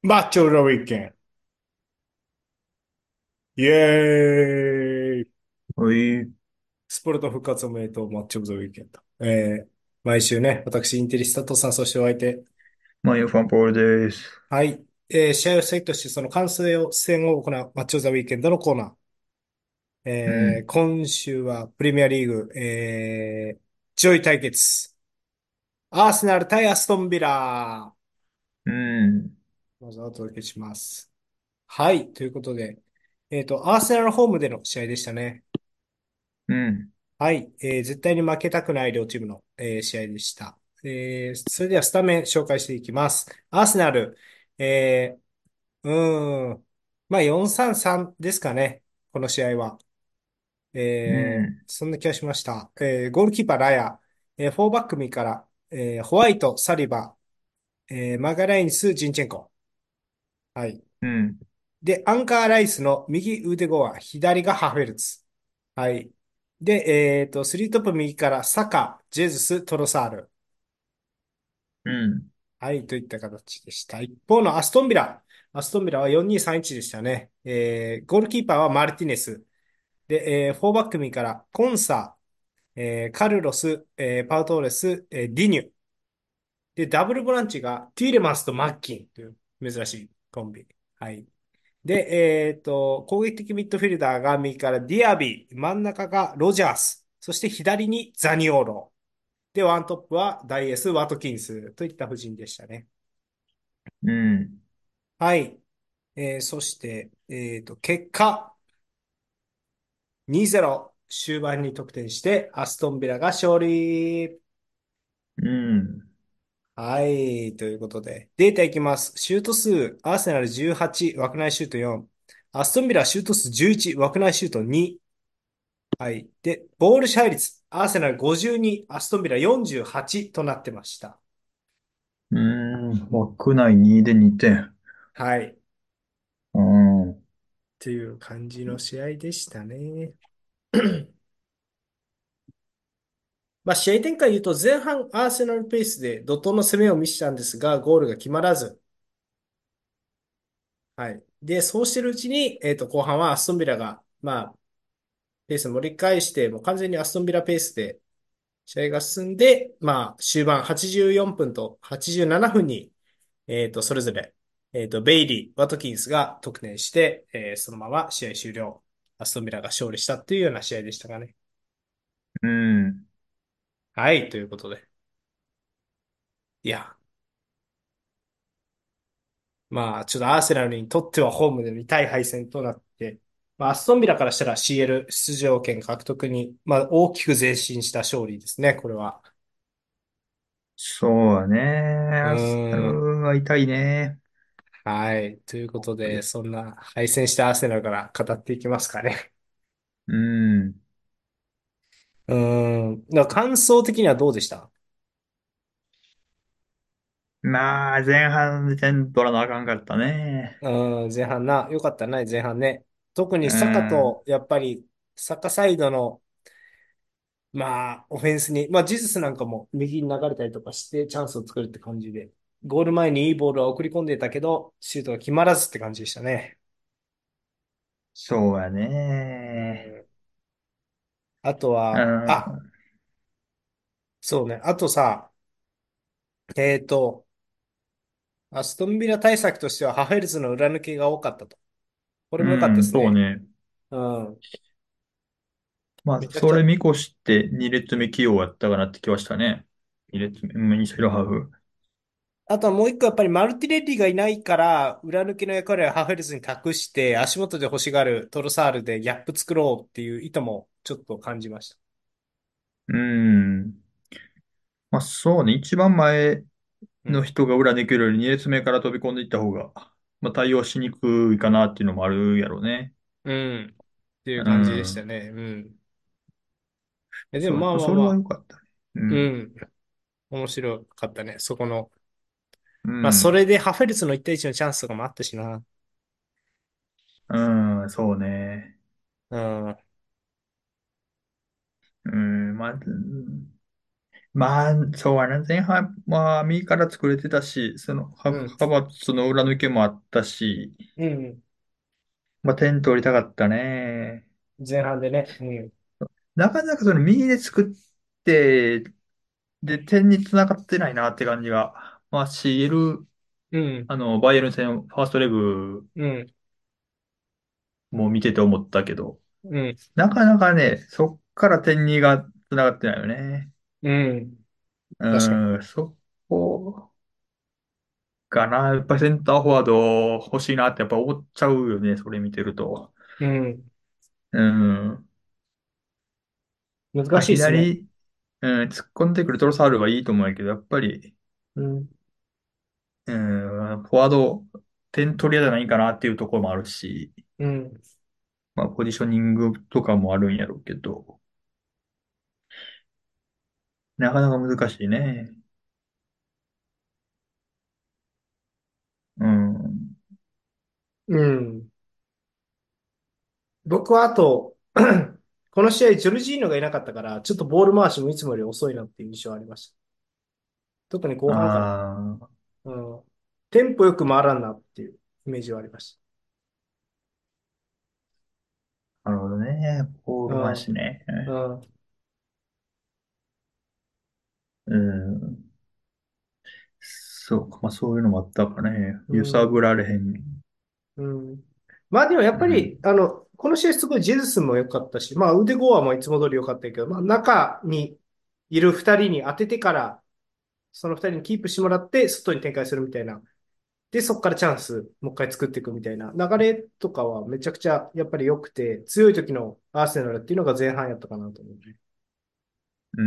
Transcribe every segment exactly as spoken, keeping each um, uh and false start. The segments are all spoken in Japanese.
マッチョ・ザ・ウィーケン。イェーイ。 はい。 スポルト復活おめでとう、マッチョ・ザ・ウィーケンと。えー、毎週ね、私、インテリスタとさん、そしてお相手。 マインファンポールです。 はい。えー、試合をセットして、その完成を、戦を行うマッチョ・ザ・ウィーケンドのコーナー。えー、 うん。 今週はプレミアリーグ、えー、上位対決。アーセナル対アストンビラ。 うん。 まずはお届けします。はい。ということで、えっと、アーセナルホームでの試合でしたね。 うん。 はい、えー絶対に負けたくない両チームの、えー試合でした。えーそれではスタメン紹介していきます。アーセナル、えー、うーん、まあよんさんさんですかね、この試合は。 うえーん。 そんな気がしました。えーゴールキーパー、ラヤ、えー、フォーバック右から、えーホワイト、サリバ、えーマガラインス、ジンチェンコ。はい。 うん。 で、アンカーライスの右腕後は、左がハフェルツ。はい。で、えっと、スリートップ右からサカ、ジェズス、トロサール。 うん。 はい、といった形でした。一方のアストンビラ。アストンビラはよんにーさんいちでしたね。えー、ゴールキーパーはマルティネス。で、えー、フォーバック右からコンサ、えー、カルロス、えー、パウトーレス、えー、ディニュ。で、ダブルボランチがティーレマンスとマッキンという珍しいコンビ。はい。で、えっと、攻撃的ミッドフィルダーが右からディアビ、真ん中がロジャース、そして左にザニオーロ。で、ワントップはダイエス、ワトキンスといった布陣でしたね。 うん。 はい。えーそして、えっと、結果、にたいゼロ、終盤に得点して、アストンビラが勝利。 うん。 はい。ということで、データいきます。シュート数、アーセナルじゅうはち、枠内シュートよん。アストンビラシュート数じゅういち、枠内シュートに。はい。で、ボール支配率、アーセナルごじゅうに、アストンビラよんじゅうはちとなってました。 うん。枠内にでにてん。 はい。 うん。 という感じの試合でしたね。まあ、試合展開言うと、前半アーセナルペースで怒涛の攻めを見せたんですが、ゴールが決まらず、はい。で、そうしてるうちに、えっと、後半はアストンビラが、まあ、ペースを盛り返して、もう完全にアストンビラペースで試合が進んで、まあ、終盤はちじゅうよんぷんとはちじゅうななふんに、えっと、それぞれ、えっと、ベイリー、ワトキンスが得点して、えーそのまま試合終了。アストンビラが勝利したっていうような試合でしたかね。 うん。 はい、ということで。いや、まあ、ちょっとアーセナルにとってはホームでの痛い敗戦となって、まあ、アストンビラからしたら シーエル 出場権獲得に、まあ、大きく前進した勝利ですね、これは。 そうだね。 うアスナーん。 ルは痛いね。 はい。ということで、そんな敗戦したアーセナルから語っていきますかね。 うん。 うーん。だから感想的にはどうでした？ まあ、前半全取らなあかんかったね。 うん、前半な、よかったね、前半ね。特うにサカん。 と、やっぱり、サカサイドの、まあ、オフェンスに、まあ、ジズスなんかも右に流れたりとかしてチャンスを作るって感じで、ゴール前にいいボールは送り込んでたけど、シュートが決まらずって感じでしたね。 そうやうね。 ん、あとうは、あ、 ん。 そうね。あとさ、えっと、アストンビラ対策としてはハフェルツの裏抜けが多かったと。これも良かったでうん、 すね。 そうね。 うん。 まあ、 めちゃくちゃ。 それ見越してに列目起用やったかなって気はしたね。に列目、うん、インサイドハーフ。 あとはもう一個やっぱりマルティレッリがいないから、裏抜けの役割はハフェルツに託して、足元で欲しがるトロサールでギャップ作ろうっていう意図もちょっと感じました。 うん。まあ、そうね。一番前うん。 の人が裏抜けるよりに列目から飛び込んでいった方が、まあ、対応しにくいかなっていうのもあるやろうね。 うん。っていうう感じでしたん。 ね。うん。えでもそうね。 まあまあ、それはまあまあ、 良かったね。うん。 うん。面白かったね。そこの。まあそうん。 れでハフェルツのいち対いちのチャンスとかもあったしな。 うん、そうね。 うん。 うん、まあ、うんまあ、そうやな。前半は右から作れてたし、その、ハうん。 ハバーツの裏抜けもあったし、 うん。 まあ、点取りたかったね。 前半でね。うん。 なかなかその右で作って、で、点に繋がってないなって感じが。まあ、シーエル、 うん。 あの、バイエルン戦、ファーストレグうん。 も見てて思ったけど、 うん。 なかなかね、そっから点にが繋がってないよね。 うん。確かに。 うん、そこかな。やっぱりセンターフォワード欲しいなってやっぱ思っちゃうよね、それ見てると。 うん。 うん。ま難あ、 しいっすね。 左、うん、突っ込んでくるトロサールはいいと思うんやけど、やっぱり、 うん。 うん、フォワード、点取り屋じゃないかなっていうところもあるし、 うん。 まあ、ポジショニングとかもあるんやろうけど、なかなか難しいね。うん。 うん。僕はあと、この試合、ジョルジーノがいなかったから、ちょっとボール回しもいつもより遅いなっていう印象ありました。特に後半から。 ああ、 うん。テンポよく回らんなっていうイメージはありましなるほどね。ボーた。 ル回うん。 しね。 うん。 うん。そうか、まあそういうのもあったかね。揺さうん。 ぶられへん。 うん。まあでもやっうん。 ぱり、あの、この試合すごいジェズスも良かったし、まあ腕ゴアもいつも通り良かったけど、まあ中にいる二人に当ててから、その二人にキープしてもらって、外に展開するみたいな。で、そこからチャンス、もう一回作っていくみたいな流れとかはめちゃくちゃやっぱり良くて、強い時のアーセナルっていうのが前半やったかなと思うね。 うん、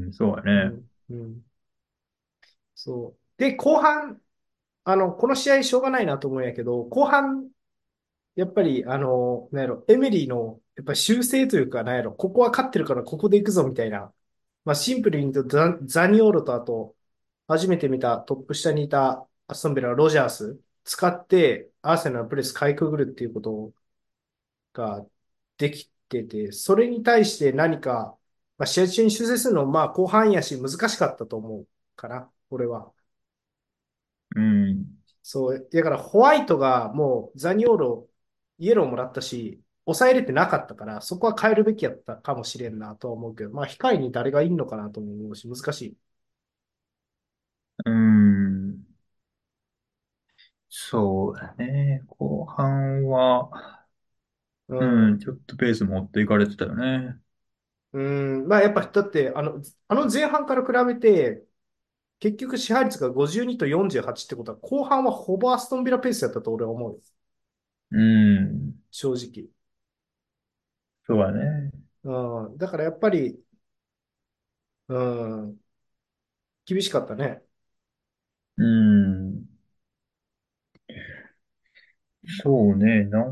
そうだね。 うん。うん。そう。で、後半、あの、この試合しょうがないなと思うんやけど、後半、やっぱり、あの、なんやろ、エメリーの、やっぱり修正というか、なんやろ、ここは勝ってるからここで行くぞみたいな。まあ、シンプルに言うとザ、ザニオーロとあと、初めて見たトップ下にいたアストンビラのロジャース使って、アーセナルのプレスかいくぐるっていうことができてて、それに対して何か、まあ、試合中に修正するのも、まあ、後半やし難しかったと思うかな、俺は。 うん。 そう、だからホワイトがもうザニオーロ、イエローもらったし、抑えれてなかったから、そこは変えるべきやったかもしれんなとは思うけど、まあ、控えに誰がいんのかなとも思うし、難しい。 うん。そうだね。後半は、 ううん、 ん。 ちょっとペース持っていかれてたよね。 うん。まあ、やっぱ、だって、あの、あの前半から比べて、結局支配率がごじゅうにとよんじゅうはちってことは、後半はほぼアストンビラペースやったと俺は思う。 うん。 正直。 そうだね。 うん。だからやっぱり、うん、厳しかったね。 うん。そうね。なん、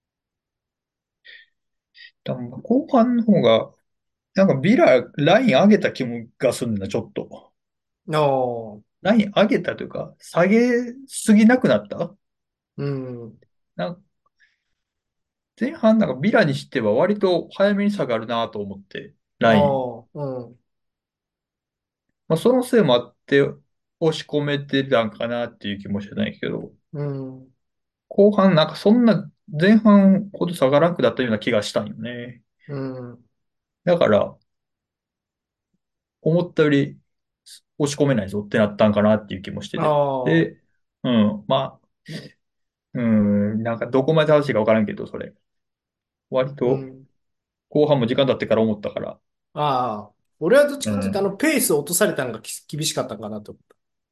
多分後半の方が、なんかビラ、ライン上げた気もがするんだ、ちょっと。 おー、 ライン上げたというか、下げすぎなくなったうん。 なん前半なんかビラにしては割と早めに下がるなと思って、ライン。 おー、うん、 まあ、そのせいもあって押し込めてたんかなっていう気もしてないけど、 うん、 後半なんかそんな前半ほど下がらなくなったような気がしたんよね。 うん。 だから思ったより押し込めないぞってなったんかなっていう気もしてあて。 あ、 で、うん、まあ、うん、なんかどこまで正しいかわからんけど、それ。割とうん。 後半も時間経ってから思ったから。 ああ、俺はどっちかというと、あうん、 の、ペースを落とされたのがき厳しかったかなと思った。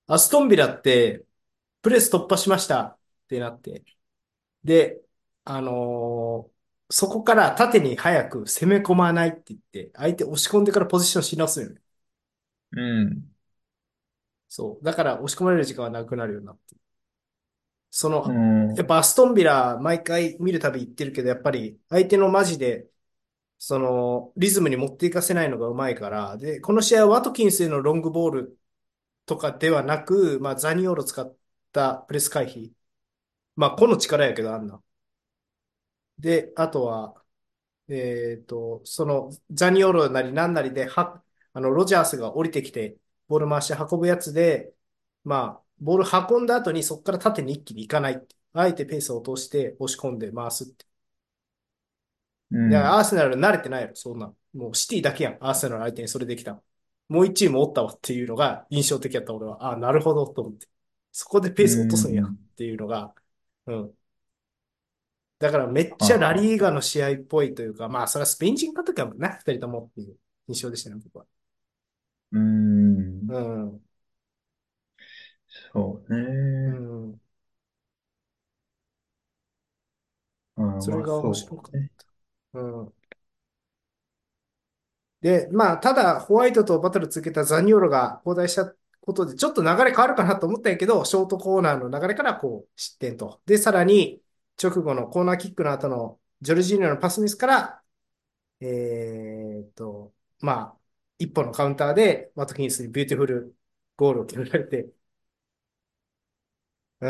アストンビラって、プレス突破しましたってなって。で、あのーそこから縦に早く攻め込まないって言って、相手押し込んでからポジションし直すよね。 うん、 そう。だから押し込まれる時間はなくなるようになって。そうの、やっん、 ぱアストンビラ、毎回見るたび言ってるけど、やっぱり相手のマジで、その、リズムに持っていかせないのがうまいから、で、この試合はワトキンスへのロングボールとかではなく、まあ、ザニオール使ったプレス回避。まあ、個の力やけど、あんな。で、あとは、えっと、その、ザニオールなりなんなりで、は、 あの、ロジャースが降りてきて、ボール回して運ぶやつで、まあ、ボール運んだ後にそこから縦に一気に行かないって。あえてペースを落として押し込んで回すって。いや、 うん。 アーセナル慣れてないよ、そんな。もうシティだけやん、アーセナル相手にそれできた。もう一チームおったわっていうのが印象的やった俺は。ああ、なるほど、と思って。そこでペうース落とすんやっん。 ていうのが、うん。だからめっはちゃラあはあ。 リーガの試合っぽいというか、まあ、それはスペイン人監督やもんな、二人ともっていう印象でしたね、僕は。 うん。 うん。 そううね。 ん。 うん、 それまあが面白かっそうね。 た。うん。で、まあ、ただ、ホワイトとバトル続けたザニオロが交代したことで、ちょっと流れ変わるかなと思ったんやけど、ショートコーナーの流れからこう、失点と。で、さらに、直後のコーナーキックの後のジョルジーニョのパスミスから、えーっと、まあ、一歩のカウンターで、ワトキンスにビューティフルゴールを決められて、ううん。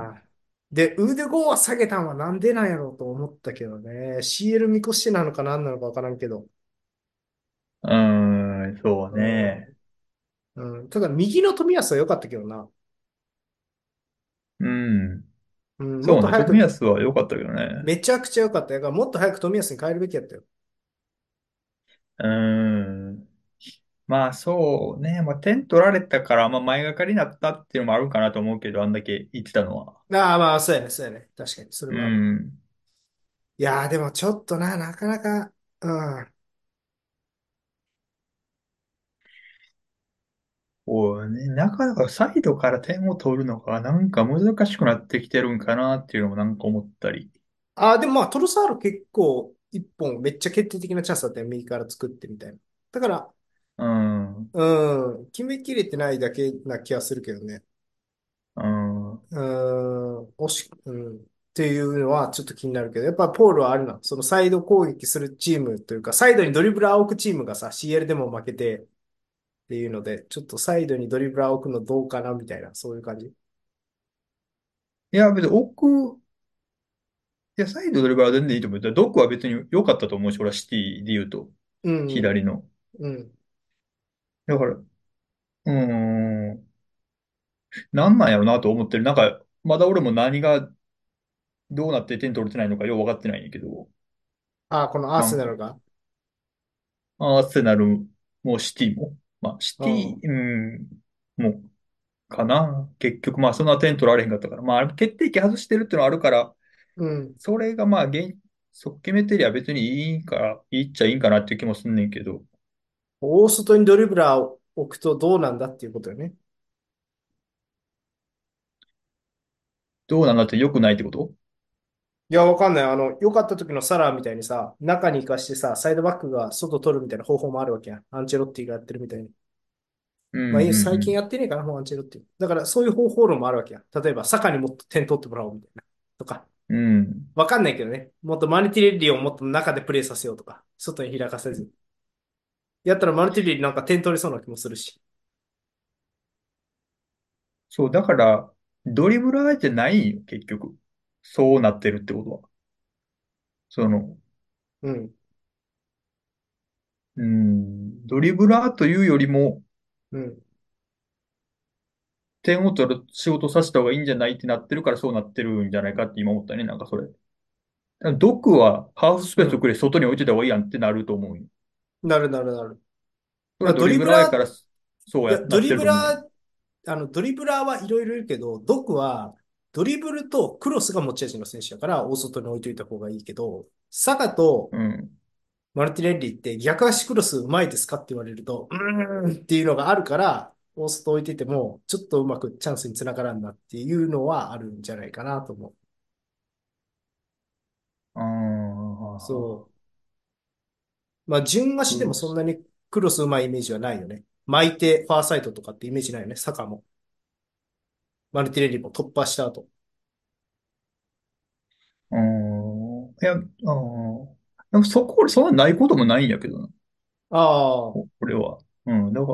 ん。で、ウーデゴーは下げたんはなんでなんやろうと思ったけどね。シーエル 見越してなのか何なのかわからんけど。 うん、そううん。 ね。 うん。ただ、右の冨安は良かったけどな。 うん。 うん。もっそうね。冨と早く、 安は良かったけどね。 めちゃくちゃ良かった。だからもっと早く冨安に変えるべきやったよ。 うん。まあそうね。まあ点取られたから、まあ前がかりになったっていうのもあるかなと思うけど、あんだけ言ってたのは。 ああ、まあ、そうやね、そうやね。確かに、それうもあるわ。 ん。 いやー、でもちょっとな、なかなか、うん。 こうね、なかなかサイドから点を取るのがなんか難しくなってきてるんかなっていうのもなんか思ったり。 ああ、でもまあ、トロサール結構、一本めっちゃ決定的なチャンスだったよ。右から作ってみたいな。だから、 うん。 うん、決めきれてないだけな気がするけどね。 うん。 うーん、惜し、うん、っていうのはちょっと気になるけど、やっぱポールはあるな。そのサイド攻撃するチームというか、サイドにドリブラーを置くチームがさ、シーエル でも負けてっていうので、ちょっとサイドにドリブラーを置くのどうかなみたいな、そういう感じ。 いや、別に奥、いや、サイドドリブルは全然いいと思う。だからドックは別に良かったと思うし、俺はシティで言うと、 うん、 左の。 うん。 だから、うーん、なんなんやろなと思ってる。なんか、まだ俺も何がどうなって点取れてないのかよう分かってないんやけど、 あ、このアーなんか、 セナルが。 アーセナルもシティも、まあ、シティ、 うん、 うん、もう、かな。結局、まあ、そんな点取られへんかったから、まあ、決定機外してるっていうのはあるから、 うん。 それがまあ、現、そう決めてりゃ別にいいんか、いいっちゃいいんかなっていう気もすんねんけど、 大外にドリブラーを置くとどうなんだっていうことよね。 どうなんだって良くないってこと？ いや、わかんない。あの、良かった時のサラーみたいにさ、中に行かしてさ、サイドバックが外取るみたいな方法もあるわけやん。アンチェロッティがやってるみたいに。 うんまあ、いいうんうん。 最近やってねえかな、もうアンチェロッティ。だからそういう方法論もあるわけやん。例えば、サカにもっと点取ってもらおうみたいな。とか。 うん。 わかんないけどね。もっとマルティレッリをもっと中でプレイさせようとか。外に開かせず。やったらマルティレッリなんか点取りそうな気もするし。 そう、だから、ドリブラーじゃないんよ、結局。そうなってるってことは。その、 うん。 うん、ドリブラーというよりも、 うん。 点を取る仕事させた方がいいんじゃないってなってるからそうなってるんじゃないかって今思ったね、なんかそれ。だからドックはハーフスペうん。 ースをくれ、外に置いてた方がいいやんってなると思うよ。 なるなるなる。まあ、 それはドリドリブラー、 ブラーやからそういや、 や、なってドリると思うよ。 ブラー、あの、ドリブラーはいろいろいるけど、ドクは、ドリブルとクロスが持ち味の選手だから、大外に置いといた方がいいけど、サカとうん。 マルティネッリって逆足クロスうまいですかって言われると、うーんっていうのがあるから、大外置いてても、ちょっとうまくチャンスにつながらんなっていうのはあるんじゃないかなと思う。 ああ、 そう。まあ、順足でもクロス。 そんなにクロスうまいイメージはないよね。巻いてファーサイドとかってイメージないよね。サカも。マルティネッリも突破した後。 うん。いや、あーでもそこ、そんなないこともないんやけどな。 ああ、 ここれは。うん、だから、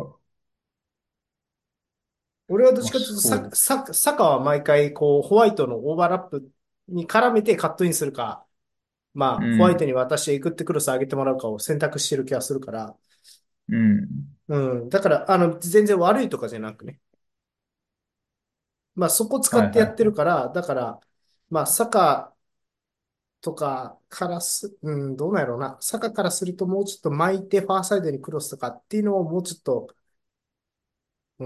俺はどっまあちかというとサ、 そサ、サカは毎回こうホワイトのオーバーラップに絡めてカットインするか、まう。うあ、ホワイトん、 に渡していくってクロス上げてもらうかを選択してる気がするから、 うん。 うん。だから、あの、全然悪いとかじゃなくね。まあ、そこ使はいってやってはいはい。 るから、だから、まあ、サカとかからす、うん、どうなんやろうな。サカからするともうちょっと巻いてファーサイドにクロスとかっていうのをもうちょっと、うん、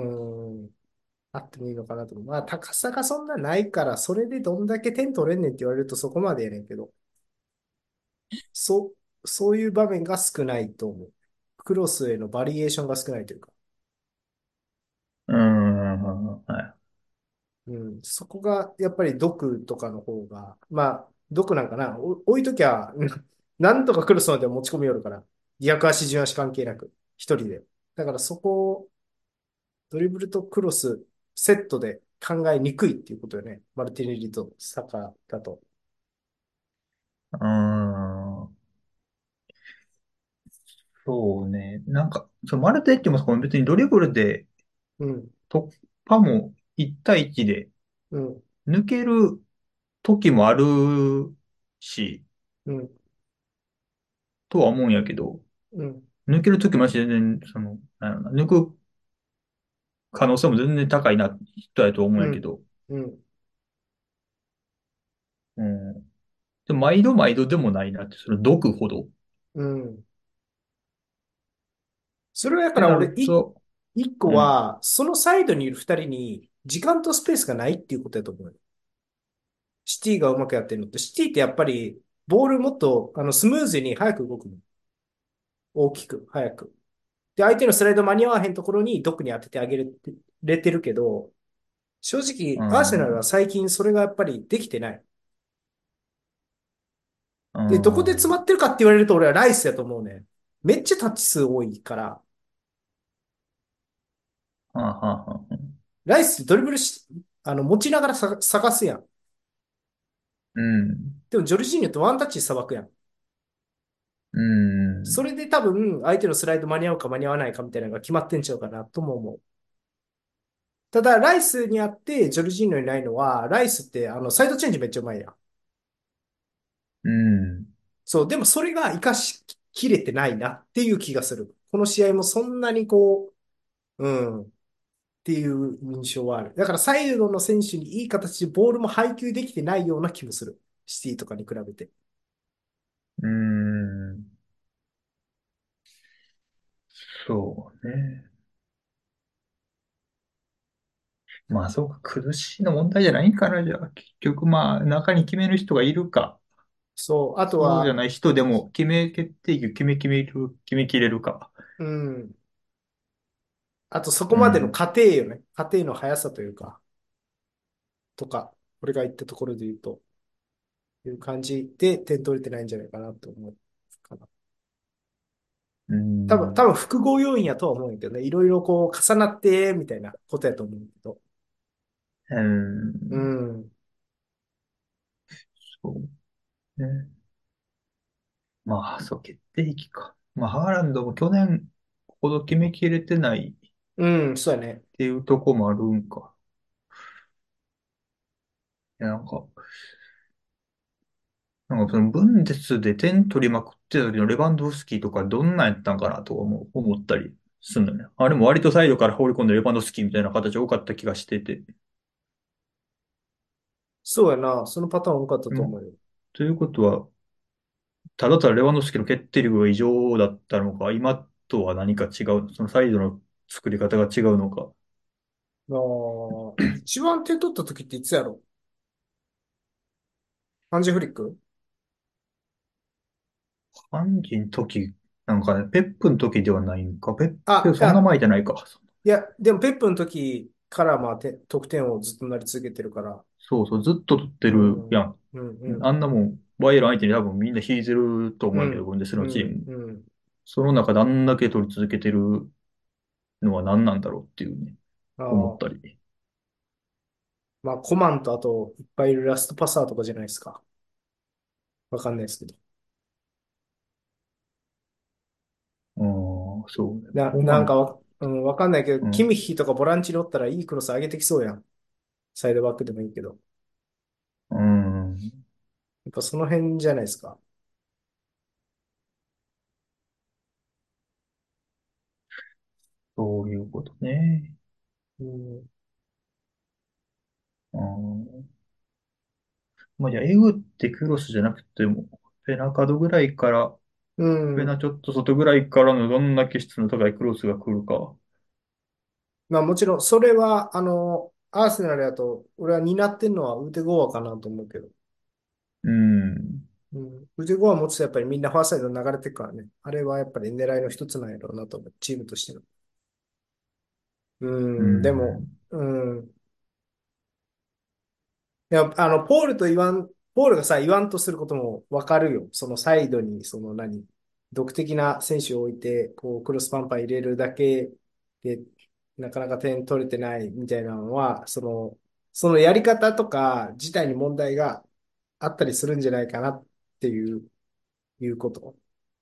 あってもいいのかなと思う。まあ、高さがそんなないから、それでどんだけ点取れんねんって言われるとそこまでやねんけど、そう、そういう場面が少ないと思う。クロスへのバリエーションが少ないというか、 うーん。はい。 うん、そこがやっぱり毒とかの方が、まあ、毒なんかな。お置いときゃ、うんなんとかクロスまで持ち込みよるから、逆足、順足関係なく、一人で。だからそこをドリブルとクロスセットで考えにくいっていうことよね。マルティネリとサカだと。 うーん。そうね。なんか、そう、マルテッテもその別にドリブルでうん、 突破もいち対いちでうん、 抜ける時もあるし、 うん、 とは思うんやけど、 うん、 抜ける時もあるし、全然、その、なんやろな、抜く可能性も全然高いな、人やと思うんうん、 やけど、 うん、 うん。でも毎度毎度でもないなって、その毒ほど。っうん。それはだかてなら俺、いると、 一個うん、 は、そのサイドにいる二人に時間とスペースがないっていうことだと思うよ。シティがうまくやってるのって、シティってやっぱり、ボールもっと、あの、スムーズに早く動くの。大きく、早く。で、相手のスライド間に合わへんところにドックに当ててあげれてるけど、正直、 うアーセナルはん、 最近それがやっぱりできてない。 うで、どこでん、は詰まってるかって言われると俺はライスだと思うね。めっちゃタッチ数多いから、 あ、はあ、はあ、 ライスってドリブルし、あの、持ちながらさ探すやん。 うん、 でも、ジョルジーニョってワンタッチでさばくやん。 うん、 それで多分、相手のスライド間に合うか間に合わないかみたいなのが決まってんちゃうかなとも思う。ただ、ライスにあって、ジョルジーニョにないのは、ライスって、あの、サイドチェンジめっちゃうまいやん。 うん、 そう、でもそれが活かしきれてないなっていう気がする。この試合もそんなにこう、うん、っていう印象はある。だからサイドの選手にいい形でボールも配球できてないような気もする。シティとかに比べて。 うん、そうね。まあそうか、苦しいの問題じゃないかな、じゃあ。結局まあ、中に決める人がいるか。 そう、あとは、 そうじゃない人でも決め決定機決め決める、決めきれるか。 うん、あとそこまでのうん。 過程よね。過程の速さというか、とか、俺が言ったところで言うと、いう感じで点取れてないんじゃないかなと思うかな。 う多分、多ん。 分複合要因やとは思うんやけどね。いろいろこう重なって、みたいなことやと思うんだけど。 ううん。 ん。 そうね。まあ、そう、決定機か。まあ、ハーランドも去年ほど決めきれてないっうん、そうやね。 ていうとこもあるんか。いや、なんか、なんかそのブンデスで点取りまくってた時のレバンドフスキーとかどんなんやったんかなとか思思ったりするのね。あれも割とサイドから放り込んでレバンドフスキーみたいな形多かった気がしてて。 そうやな。そのパターン多かったとうん。 思うよ。 ということは、ただただレバンドフスキの決定力が異常だったのか、今とは何か違う、そのサイドの作り方が違うのか。 あー一番点取った時っていつやろ？ハンジフリック？ ハンジの時、なんかね、ペップの時ではないんか。ペップ、 あ、いそんなや、 前じゃないか。 いや、でもペップの時からまあて得点をずっとなり続けてるから。 そうそう、ずっと取ってうん、うん、 るやん。 うん、 あんなもん、バイエルン相手に多分みんな引いてると思うんやけど、 うん、 ブンデスうん、 のチーム。 うん。 その中であんだけ取り続けてるのは何なんだろうっていうね、 ああ、 思ったり。 まあコマンとあといっぱいいるラストパサーとかじゃないですか。わかんないですけど。 ああ、そうね。 な、 コマン、 なんかわ、うん、わかんないけど、キうん、 ミッヒとかボランチにおったらいいクロス上げてきそうやん。サイドバックでもいいけど。 うん、 やっぱその辺じゃないですか。 そういうことね。 うん。 うん。まあ、じゃあ、エグってクロスじゃなくても、フェナカドぐらいから、 うん。 フェナちょっと外ぐらいからのどんだけ質の高いクロスが来るか。 まあもちろん、それは、あの、アーセナルだと、俺は担ってんのはウーテゴアかなと思うけど。 うん。 うん。ウーテゴア持つとやっぱりみんなファーサイド流れてるからね。あれはやっぱり狙いの一つなんやろうなと思う。チームとしての。ううん。でも、 ん。 うん。いや、あの、ポールと言わん、ポールがさ、言わんとすることもわかるよ。そのサイドに、その何、独的な選手を置いて、こう、クロスパンパン入れるだけで、なかなか点取れてないみたいなのは、その、そのやり方とか自体に問題があったりするんじゃないかなっていう、いうこと。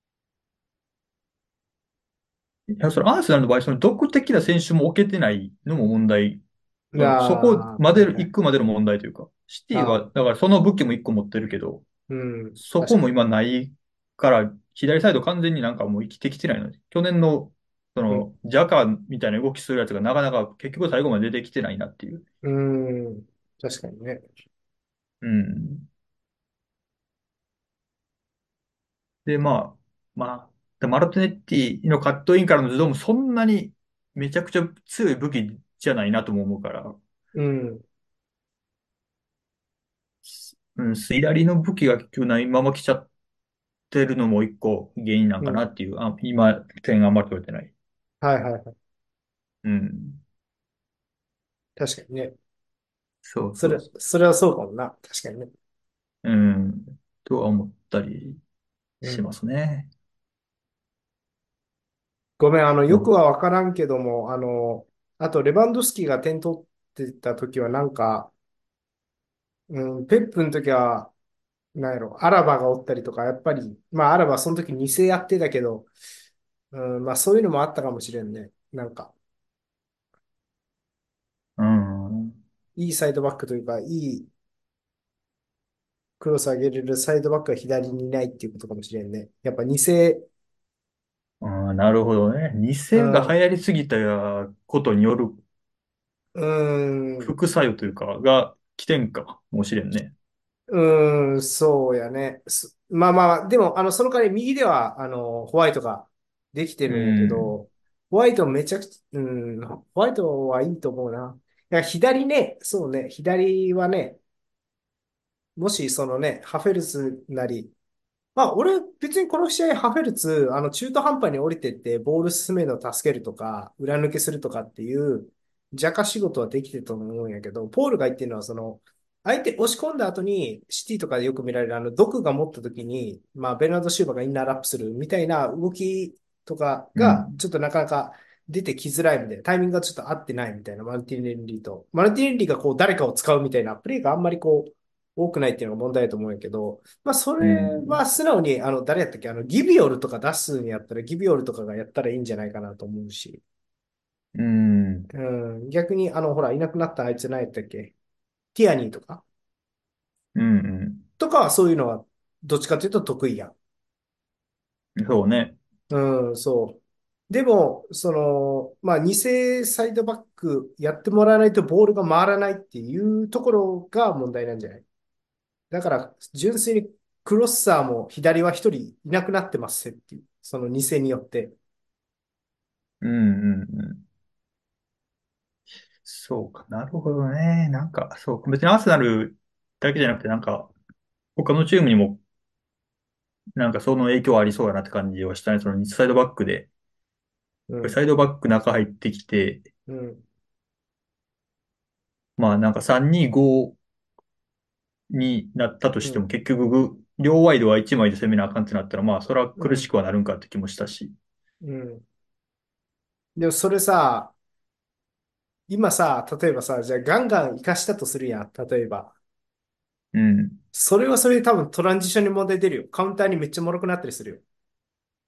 いや、そのアーセナルの場合、その独特な選手も置けてないのも問題。 あその、そこあ、 まで行はいはい。 くまでの問題というか、シティは、 ああ、 だからその武器も一個持ってるけど、 うん、 そこも確かに。 今ないから、左サイド完全になんかもう生きてきてないので、去年の、そうん、 の、ジャカみたいな動きするやつがなかなか結局最後まで出てきてないなっていう。 うん、確かにね。 うん。で、まあ、まあ、でマルティネッティのカットインからのズドンもそんなにめちゃくちゃ強い武器じゃないなとも思うから、 うん、 うん、左の武器が結局ないまま来ちゃってるのも一個原因なんうん。 かなっていう、あ、今、点あんまり取れてない。 はいはいはい。 うん。 確かにね。 そうそれ、 そうそそれはそうかもな。確かにね。 う。うん。とは思ったりうん。 しますね。 ごめん、あの、よくそはわからんけども、あの、あと、レバンドフスキが点取ってた時は、なんか、うん、ペップの時は、なんやろ、アラバがおったりとか、やっぱり、まあ、アラバその時に世やってたけど、うん、まあ、そういうのもあったかもしれんね。なんか、 う。うん。 いいサイドバックというか、いいクロス上げれるサイドバックが左にいないっていうことかもしれんね。やっぱに世、 ああ、なるほどね。にう世が流ん、 行りすぎたことによるうん、 副作用というか、が来てんかもしれんね。 うーん、そうやね。すまあまあ、でも、あの、その代わり右では、あの、ホワイトができてうるんやけん。 ど、ホワイトめちゃくちゃ、うん、ホワイトはいいと思うな。いや、左ね、そうね、左はね、もしそのね、ハフェルツなり、まあ、俺、別にこの試合、ハフェルツ、あの、中途半端に降りてって、ボール進めるのを助けるとか、裏抜けするとかっていう、邪魔仕事はできてると思うんやけど、ポールが言ってるのは、その、相手押し込んだ後に、シティとかでよく見られる、あの、ドクが持った時に、まあ、ベルナード・シューバーがインナーラップするみたいな動きとかが、 うん。 ちょっとなかなか出てきづらいみたいな、タイミングがちょっと合ってないみたいな、マルティネンリと。マルティネンリがこう、誰かを使うみたいな、プレーがあんまりこう、多くないっていうのが問題だと思うんやけど、まあ、そうれはん。 素直に、あの、誰やったっけ、あの、ギビオルとか出すんやったら、ギビオルとかがやったらいいんじゃないかなと思うし、 うん。 うん、逆に、あの、ほら、いなくなったあいつ何やったっけ、ティアニーとかうん。 とかはそういうのは、どっちかというと得意やん。 そうね。 うん、そう。でも、その、まあ、偽サイドバックやってもらわないとボールが回らないっていうところが問題なんじゃない？だから、純粋にクロッサーも左は一人いなくなってますっていう、その偽によって。 うん。うん。うん。そうか。なるほどね。なんか、そうか。別にアーセナルだけじゃなくて、なんか、他のチームにも、なんかその影響ありそうだなって感じはしたね。そのサイドバックで。 うん、 サイドバック中入ってきて、 うん、 まあなんかさんにごになったとうん、 しても、結局、両ワイドはいちまいで攻めなあかんってなったら、まあ、それはうん、 苦しくはなるんかって気もしたし。 うん。でもそれさ、今さ、例えばさ、じゃあガンガン活かしたとするやん。例えば。 うん。 それはそれで多分トランジションに問題出るよ。カウンターにめっちゃ脆くなったりするよ。 うん。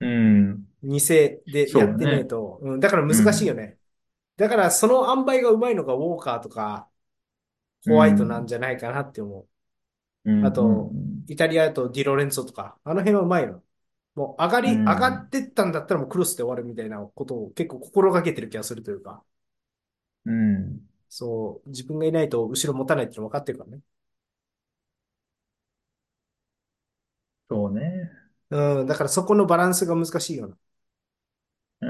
偽でやってねえそうね。 と。うん、だからうん。 難しいよね。だからその塩梅がうまいのがウォーカーとかうホワイトなんん。 じゃないかなって思う。 うん。うあと、 ん。 イタリアだとディロレンツォとか、あの辺はうまいの。 もう上がうり、上がっん。 てったんだったらもうクロスで終わるみたいなことを結構心がけてる気がするというか、 うん。 そう、自分がいないと後ろ持たないっていうの分かってるからね。 そうね。 うん、だからそこのバランスが難しいようん。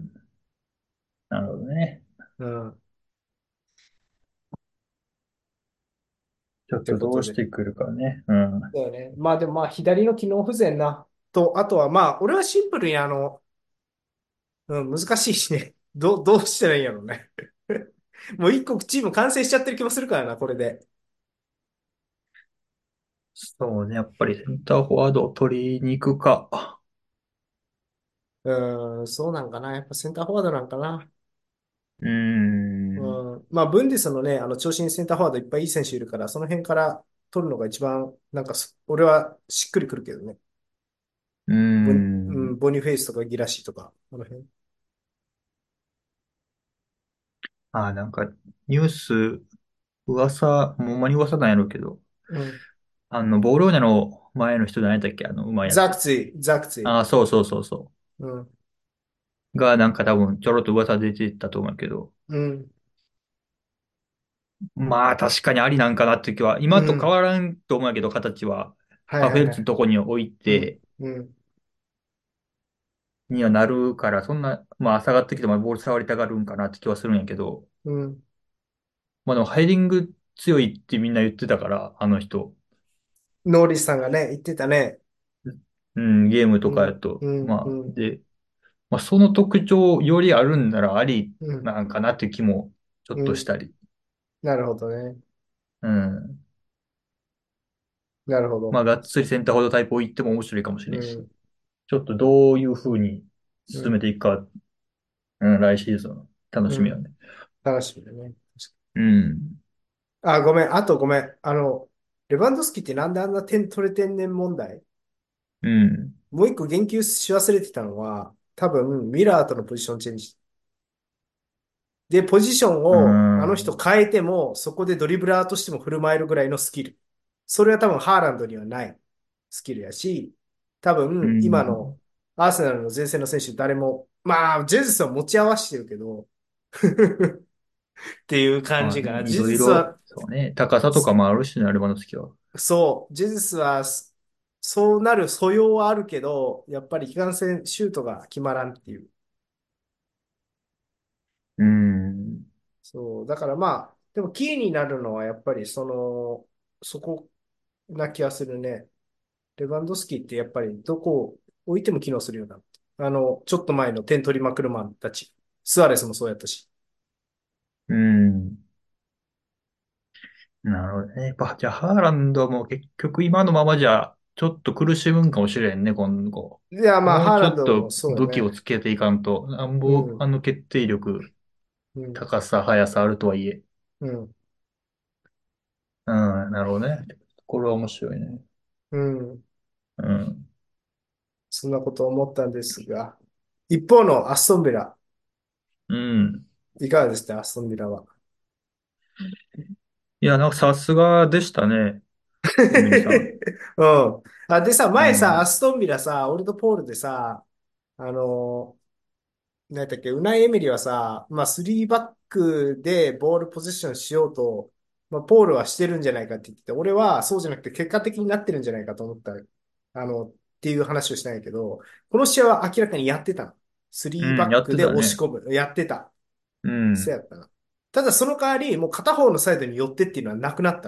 なるほどね。 な。うん。っちょっとどうてことで。 してくるかね。うん。 だよね。まあでもまあ左の機能不全な。と、あとはまあ、俺はシンプルにあの、うん、難しいしね。どう、どうしたらいいんやろうね。もう一個チーム完成しちゃってる気もするからな、これで。 そうね。やっぱりセンターフォワードを取りに行くか。 うん、そうなんかな。やっぱセンターフォワードなんかな。 うん。 うん、まあ、ブンデスのね、あの、長身センターフォワードいっぱいいい選手いるから、その辺から取るのが一番、なんかす、俺はしっくりくるけどね。 うボニ、うん。 ん、ボニフェイスとかギラシーとか、この辺。 あ、なんか、ニュース、噂、ほんまに噂なんやろうけど、 うん。 あの、ボーローニャの前の人じゃないんだっけあの、うまいやつ。 ザクツイ、ザクツイ。 あ、そうそうそうそうん。 う。が、なんか多分、ちょろっと噂出てたと思うけど、 うん。 まあ、確かにありなんかなっていう気は、今と変うん。 わらんと思うんやけど、形は。ハーフウェイズのはいはいはい。 とこに置いうん。 て、 うん。 にはなるから、そんな、まあ、下がってきてもボール触りたがるんかなって気はするんやけど、 うん。 まあでも、ヘディング強いってみんな言ってたから、あの人。 ノーリスさんがね、言ってたね。 うん、ゲームとかやうん。 と。 うん。うまあ、 ん。 で、まあ、その特徴よりあるんならありうん。 なんかなっていう気もちょっうん。 としたり。 なるほどね。 うん。 なるほど。 まあ、がっつりセンターフォワードタイプを言っても面白いかもしれんし。 うん。 ちょっとどういう風に進めうん。 ていくか、うん、来シーズン楽うん。 しみよね。 楽しみだね。 うん。 あ、ごめん。あとごめん。あの、レバンドフスキってなんであんな点取れてんねん問題。 うん。 もう一個言及し忘れてたのは、多分、ミラーとのポジションチェンジ。で、ポジションうをあの人ん。 変えても、そこでドリブラーとしても振る舞えるぐらいのスキル。それは多分ハーランドにはないスキルやし、多う分今のん。 アーセナルの前線の選手誰も、まあ、ジェズスは持ち合わせてるけどっていう感まあね、 じかな。 いジェろいろ、 ズスは、 そうね、高さとかもあるしね、アルバノスキは。 そう、ジェズスはそうなる素養はあるけど、やっぱりいかんせんシュートが決まらんっていう。 うん。 そう、だからまあ、でもキーになるのはやっぱりその、そこな気がするね。レバンドフスキってやっぱりどこを置いても機能するような。あの、ちょっと前の点取りまくるマンたち。スアレスもそうやったし。 うん。なるほどね。やっぱ、じゃあ、ハーランドも結局今のままじゃ、ちょっと苦しむんかもしれんね、今後。 いや、まあ、 もうちょハーランっとドもそう武器をよね。 つけていかんと、なんぼ、あうん、 の決定力、 うん、 高さ、速さあるとはいえ。 うん、 うん、なるほどね。これは面白いね。 うん。 うん。 そんなことを思ったんですが。一方のアストンビラ、 うん。 いかがでしたアストンビラは。 いや、なんかさすがでしたね、エミリさん。 うん。あ、でさ、 う前さ、アん。 ストンビラさ、オルドポールでさ、あの、なんだっけ、ウナイエメリはさ、まあ、スリーバックでボールポゼッションしようと、まあ、ポールはしてるんじゃないかって言ってて、俺はそうじゃなくて結果的になってるんじゃないかと思った、あの、っていう話をしたんやけど、この試合は明らかにやってたの。スリーバうん、やっックでてたね。 押し込む。やってた。 うん。 そうやったな。ただその代わり、もう片方のサイドに寄ってっていうのはなくなった。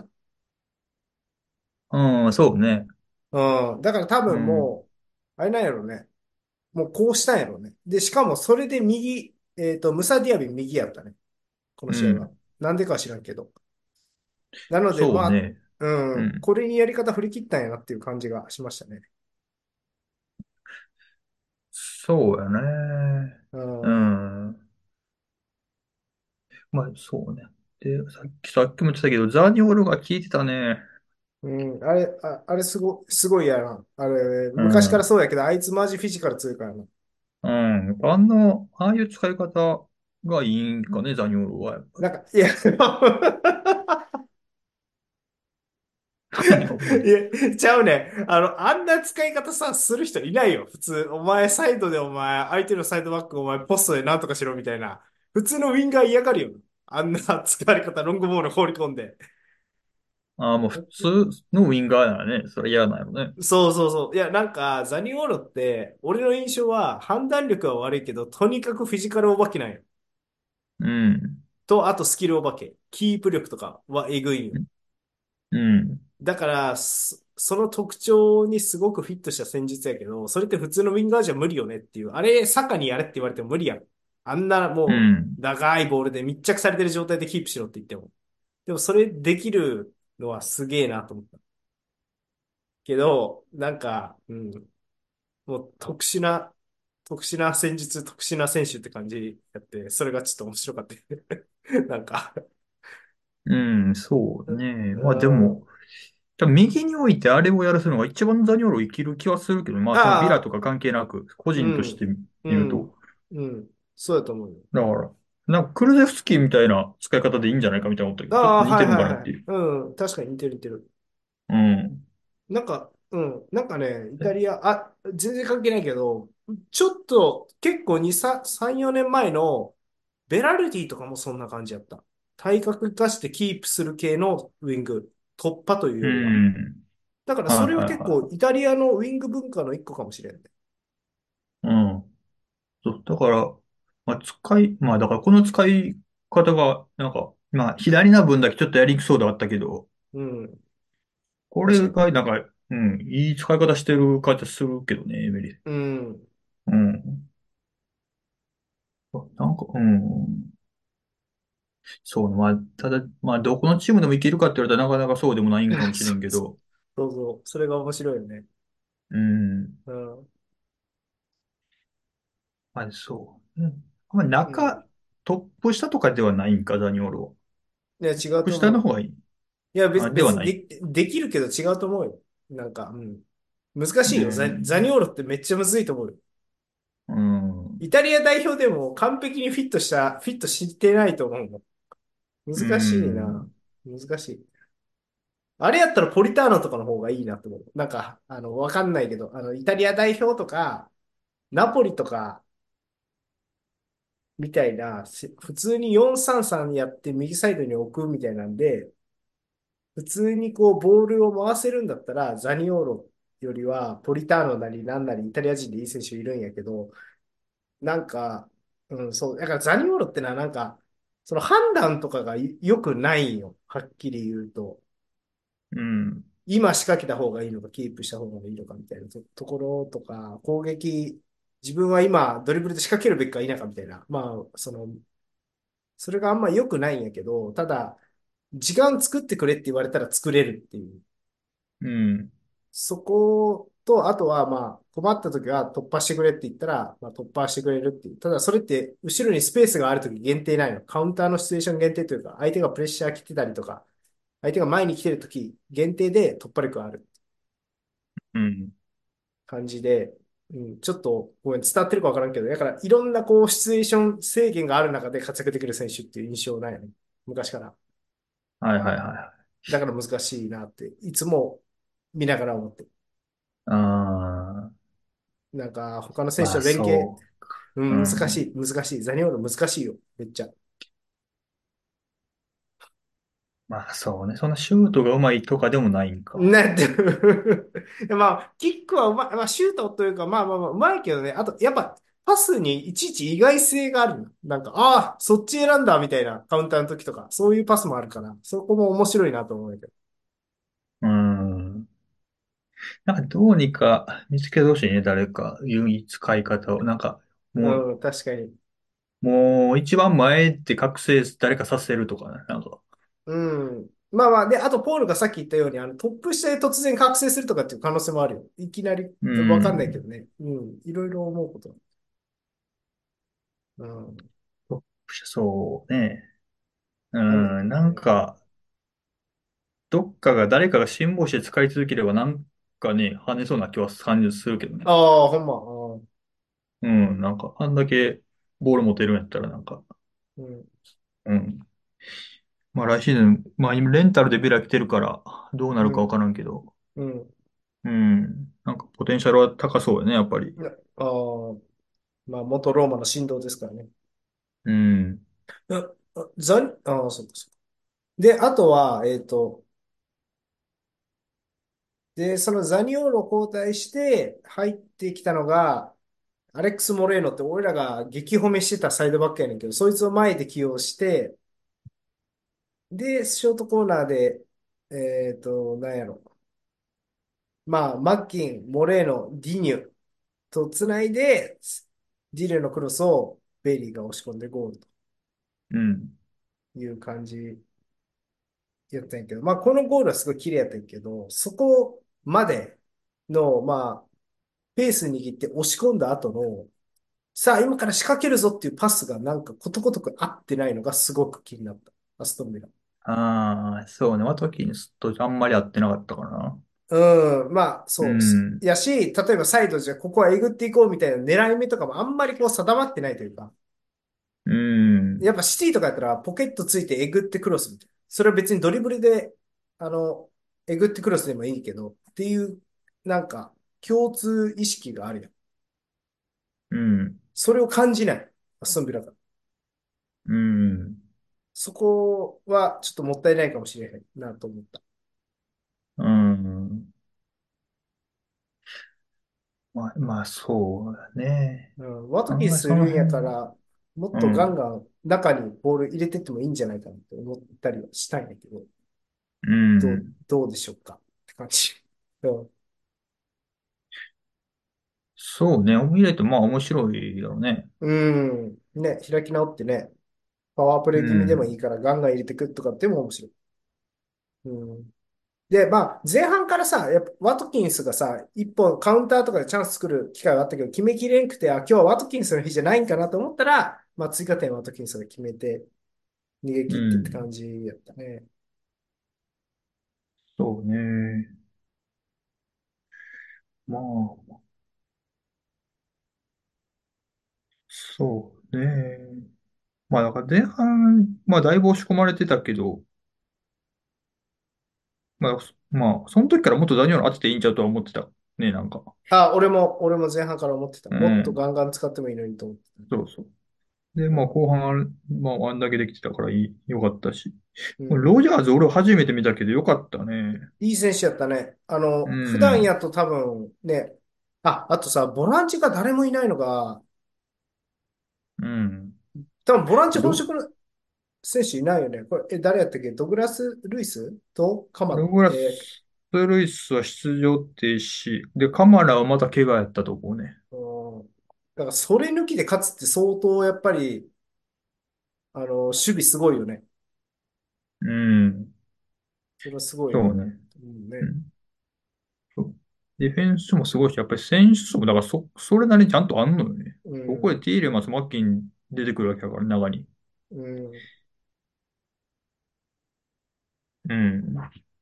うん、そうね。 うん。だから多うん。 分もう、あれなんやろね。もうこうしたんやろね。で、しかもそれで右、えっと、ムサディアビ右やったね。この試合は。 うん。 なんでかは知らんけど。なので、まあ、 そうね。 うん、 うん。 これにやり方振り切ったんやなっていう感じがしましたね。 そうやね。 ううん、 ん。まあ、そうね。で、さっき、さっきも言ってたけど、ザニオールが効いてたね。 うん、あれ、あ、あれすご、すごいやな。あれ、 う昔からん。 そうやけど、あいつマジフィジカル強いからな。 うん。あの、ああいう使い方がいいんかね、ザニオールは、やっぱり。 なんか、いや、 何お前。 いや、ちゃうね。あの、あんな使い方さ、する人いないよ。普通。お前、サイドでお前、相手のサイドバックお前、ポストでなんとかしろみたいな。普通のウィンガー嫌がるよ。あんな使われ方、ロングボール放り込んで。 ああ、もう普通のウィンガーならね、それ嫌なんやろね。 そうそうそう。いや、なんか、ザニオーロって、俺の印象は判断力は悪いけど、とにかくフィジカルお化けなんよ。 うん。 と、あとスキルお化け。キープ力とかはえぐいんよ。 うん。 だから、そその特徴にすごくフィットした戦術やけど、それって普通のウィンガーじゃ無理よねっていう。あれ、サカにやれって言われても無理やん。あんなもうん。 う、長いボールで密着されてる状態でキープしろって言っても。でもそれできるのはすげえなと思った。けど、なんか、うん、もう特殊な、特殊な戦術、特殊な選手って感じやって、それがちょっと面白かった。なんか、 うん、そううね。まあでん、 も、多分右に置いてあれをやらせるのが一番ザニョーロ生きる気はするけど、まあそのビラとああ、 か関係なく、個うん、 人としてう見ると。 ん、うん、そうだと思うよ。 だから、なんかクルゼフスキーみたいな使い方でいいんじゃないかみたいな思ったけど、ちょっああ、 と似てるんはいはいはい。 かなっていう。 うん、確かに似てる似てる。 うん。 なんか、うん、なんかね、イタリア、あ、全然関係ないけど、ちょっと結構に、さん、よねんまえのベラルディとかもそんな感じやった。体格化してキープする系のウィング、突破といううよりは。 ん。 だからそはいれは結構はいはイタリアのウィング文化の一個かもしれんね。 い。うん。そう、だから、まあ使い、まあだからこの使い方が、なんか、まあ左な分だけちょっとやりにくそうではあったけど、 うん、 これ確かに。 がなんか、うん、いい使い方してる感じするけどね、エミリー。 うん。 うん。なんか、うん。そう、まあ、ただ、まあ、どこのチームでもいけるかって言われたらなかなかそうでもないんかもしれそうそうんけど、 そうそう。それが面白いよね。 うん。 うん。 まあ、そう。うん。まあ、 うん。 中、トップ下とかではないんか、ザニオールは。 いや、違トップうと思う。 下の方がいい。 いや、別、 あ、ではない。 別にで、できるけど違うと思うよ。なんか、うん。難しういよ。ザ、ザニん。 オーロってめっちゃむずいと思うよ。 うん。 イタリア代表でも完璧にフィットした、フィットしてないと思うの。 う難しいな。 ん。 難しい。あれやったらポリターノとかの方がいいなと思う。なんか、あの、わかんないけど、あの、イタリア代表とか、ナポリとか、みたいな、し普通によんさんさんやって右サイドに置くみたいなんで、普通にこう、ボールを回せるんだったら、ザニオーロよりは、ポリターノなりなんなりイタリア人でいい選手いるんやけど、なんか、うん、そう、だからザニオーロってのはなんか、その判断とかが良くないんよ。はっきり言うと。 うん。 今仕掛けた方がいいのか、キープした方がいいのかみたいなと、ところとか、攻撃、自分は今ドリブルで仕掛けるべきか否かみたいな。まあ、その、それがあんま良くないんやけど、ただ、時間作ってくれって言われたら作れるっていう。 うん。 そこと、あとはまあ、困った時は突破してくれって言ったら、まあ、突破してくれるっていう。ただそれって後ろにスペースがある時限定ないの。カウンターのシチュエーション限定というか、相手がプレッシャー来てたりとか、相手が前に来てる時限定で突破力があるうん。 感じで、うん、ちょっとごめん、伝わってるかわからんけど、だからいろんなこうシチュエーション制限がある中で活躍できる選手っていう印象ないよね。昔から。 はいはいはだから難しいなって、いつも見ながら思ってる。 い。ああ、 なんか他の選手まあと連携、 そうう。うん、難しん。 い、難しい。ザニオール難しいよ、めっちゃ。 まあそうね。そんなシュートがうまいとかでもないんか。 なんてまあ、キックはうまい、まあ、シュートというか、まあまあまあ、うまいけどね。あと、やっぱ、パスにいちいち意外性があるの。なんか、ああ、そっち選んだ、みたいな、カウンターの時とか、そういうパスもあるから、そこも面白いなと思うんだけど。 うん。なんかどうにか見つけてほしいね、誰か。唯一使い方を。なんか、もう、 うん、確かに。 もう一番前って覚醒誰かさせるとかね。なんか。 うん。まあまあ、で、あと、ポールがさっき言ったように、あの、トップ下で突然覚醒するとかっていう可能性もあるよ。いきなり、 うわかんないけどん。 ね。うん、いろいろ思うこと。うん。 そうね。うなんだっん。なんけね。 か、どっかが誰かが辛抱して使い続ければなんかね、跳ねそうな気は感じするけどね。 ああ、ほんま。あーうん。なんか、あんだけボール持てるんやったらなんか、 うん。 うん。 まあ来シーズン、まあ今レンタルでビラ来てるから、どうなうん。 るかわからんけど、 うん。 うん。なんかポテンシャルは高そうよね、やっぱり。 いやああ、まあ、元ローマの神童ですからね。 うん。 あ、あザニ、ああ、そうか、そうか。で、あとは、えっと、で、そのザニオーロ交代して入ってきたのが、アレックス・モレーノって俺らが激褒めしてたサイドバックやねんけど、そいつを前で起用して、で、ショートコーナーで、えっと、なんやろ。まあ、マッキン、モレーノ、ディニュとつないで、ディレのクロスをベリーが押し込んでゴールとうん。 いう感じやったんやけど、まあ、このゴールはすごい綺麗やったんやけど、そこまでの、まあ、ペース握って押し込んだ後の、さあ、今から仕掛けるぞっていうパスがなんかことごとく合ってないのがすごく気になった。アストンビラ。 ああ、そうね。ワトキンスとあんまり合ってなかったからな。 うん、まあ、 うそう。すん。 やし、例えばサイドじゃここはえぐっていこうみたいな狙い目とかもあんまりこう定まってないというか、 うん。 やっぱシティとかやったらポケットついてえぐってクロスみたいな。それは別にドリブルで、あの、えぐってクロスでもいいけど、っていう、なんか、共通意識があるやん。 うん。 それを感じない。アストンビラが。 うん。 そこはちょっともったいないかもしれへんなと思った。 うん。まあ、まあ、そうだね。 うん、ワトキンあんまりそスいるんやかの辺。 ら、もっとガンうん。 ガン中にボール入れてってもいいんじゃないかなって思ったりはしたいんだけど、 うどう、 ん。 どうでしょうかって感じ。うん。 そうね。見れてまあ面白いだろうね。 うん。ね、開き直ってね、パワープうレイ気味でもいいん。 からガンガン入れてくとかっても面白い。うん。で、まあ、前半からさ、やっぱワトキンスがさ、一本カウンターとかでチャンス作る機会はあったけど、決めきれんくて、あ、今日はワトキンスの日じゃないんかなと思ったら、まあ、追加点ワトキンスが決めて、逃げう切ってってん。 感じやったね。 そうね。まあ、そうね。まあ、だから前半、まあ、だいぶ押し込まれてたけど、まあ、そまあ、その時からもっとダニエル当てていいんちゃうとは思ってた。ね、なんか。 あ、俺も、俺も前半から思ってた。 うもっとん。 ガンガン使ってもいいのにと思ってそうそう。で、 た。うまあ、 ん。 後半、まあ、あんだけできてたからいい、よかったし。 うん。 ロジャーズ、俺初めて見たけど、よかったね。 いい選手やったね。あうの、普段ん。 やと多分ね、あ、あとさ、ボランチが誰もいないのが、 うん。 多分ボランチ本ロ、 職の選手いないよね。これ、え、誰やったっけ？ドグラス・ルイスとカマ、 ドグラえス・ルイスは出場停止。で、カマラはまた怪我やったと思うね。 ー、うん。だからそれ抜きで勝つって相当やっぱり、あの、守備すごいよね。 うん。 それはすごいな。 そうね。 うんね。 うん。そう。ディフェンスもすごいし、やっぱり選手層も、だからそ、それなりにちゃんとあんのよね。 うん。 ここでティーレマス、マッキン出てくるわけだから、中に。 うん。 うん。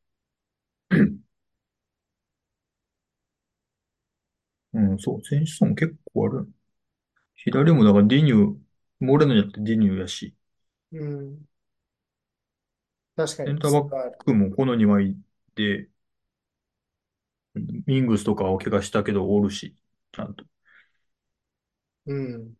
うん、そう。選手層も結構ある。左もだからディニュー、モレノじゃなくてディニューやし、 うん。確かに、 センターバッそれはある。 クもこのにまいで、ミングスとかを怪我したけどおるし、ちゃんと。 うん。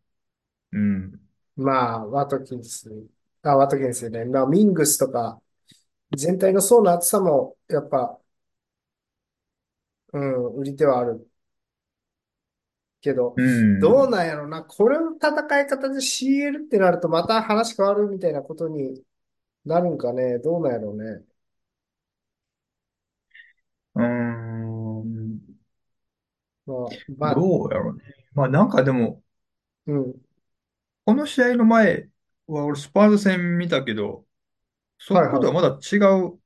うん。 まあ、ワトキンス、あ、ワトキンスね。まあ、ミングスとか、全体の層の厚さも、やっぱ、うん、売り手はあるけど、 うどうん。 なんやろな。これの戦い方で シーエル ってなると、また話変わるみたいなことになるんかね。どうなんやろうね。 うーん。 まあ、まあ、 どうやろうね。まあなんかでも、 うん。 この試合の前は俺スパーズ戦見たけど、そはいはい。 ことはまだ違う、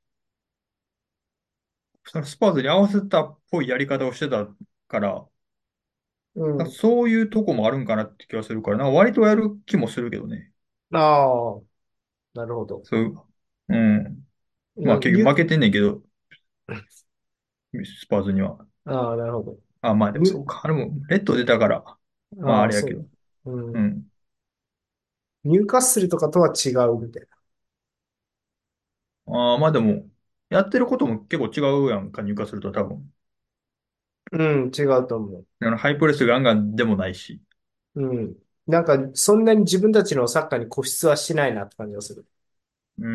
そのスパーズに合わせたっぽいやり方をしてたから、 うん。 そういうとこもあるんかなって気がするから、なんか割とやる気もするけどね。 ああ、なるほど。 そういう、うん。まあうん、 結局負けニュ、 てんねんけど、スパーズには。 ああ、なるほど。 あ、まあでもニュ、 そうか。あれもレッド出たから、まあああ、 あれやけど。 そう。うん。 うん。 ニューカッスルとかとは違うみたいな。 ああ、まあでも、やってることも結構違うやんか、入荷すると多分。 うん、違うと思う。 あの、ハイプレスガンガンでもないし。 うん。なんか、そんなに自分たちのサッカーに固執はしないなって感じがする。 うん。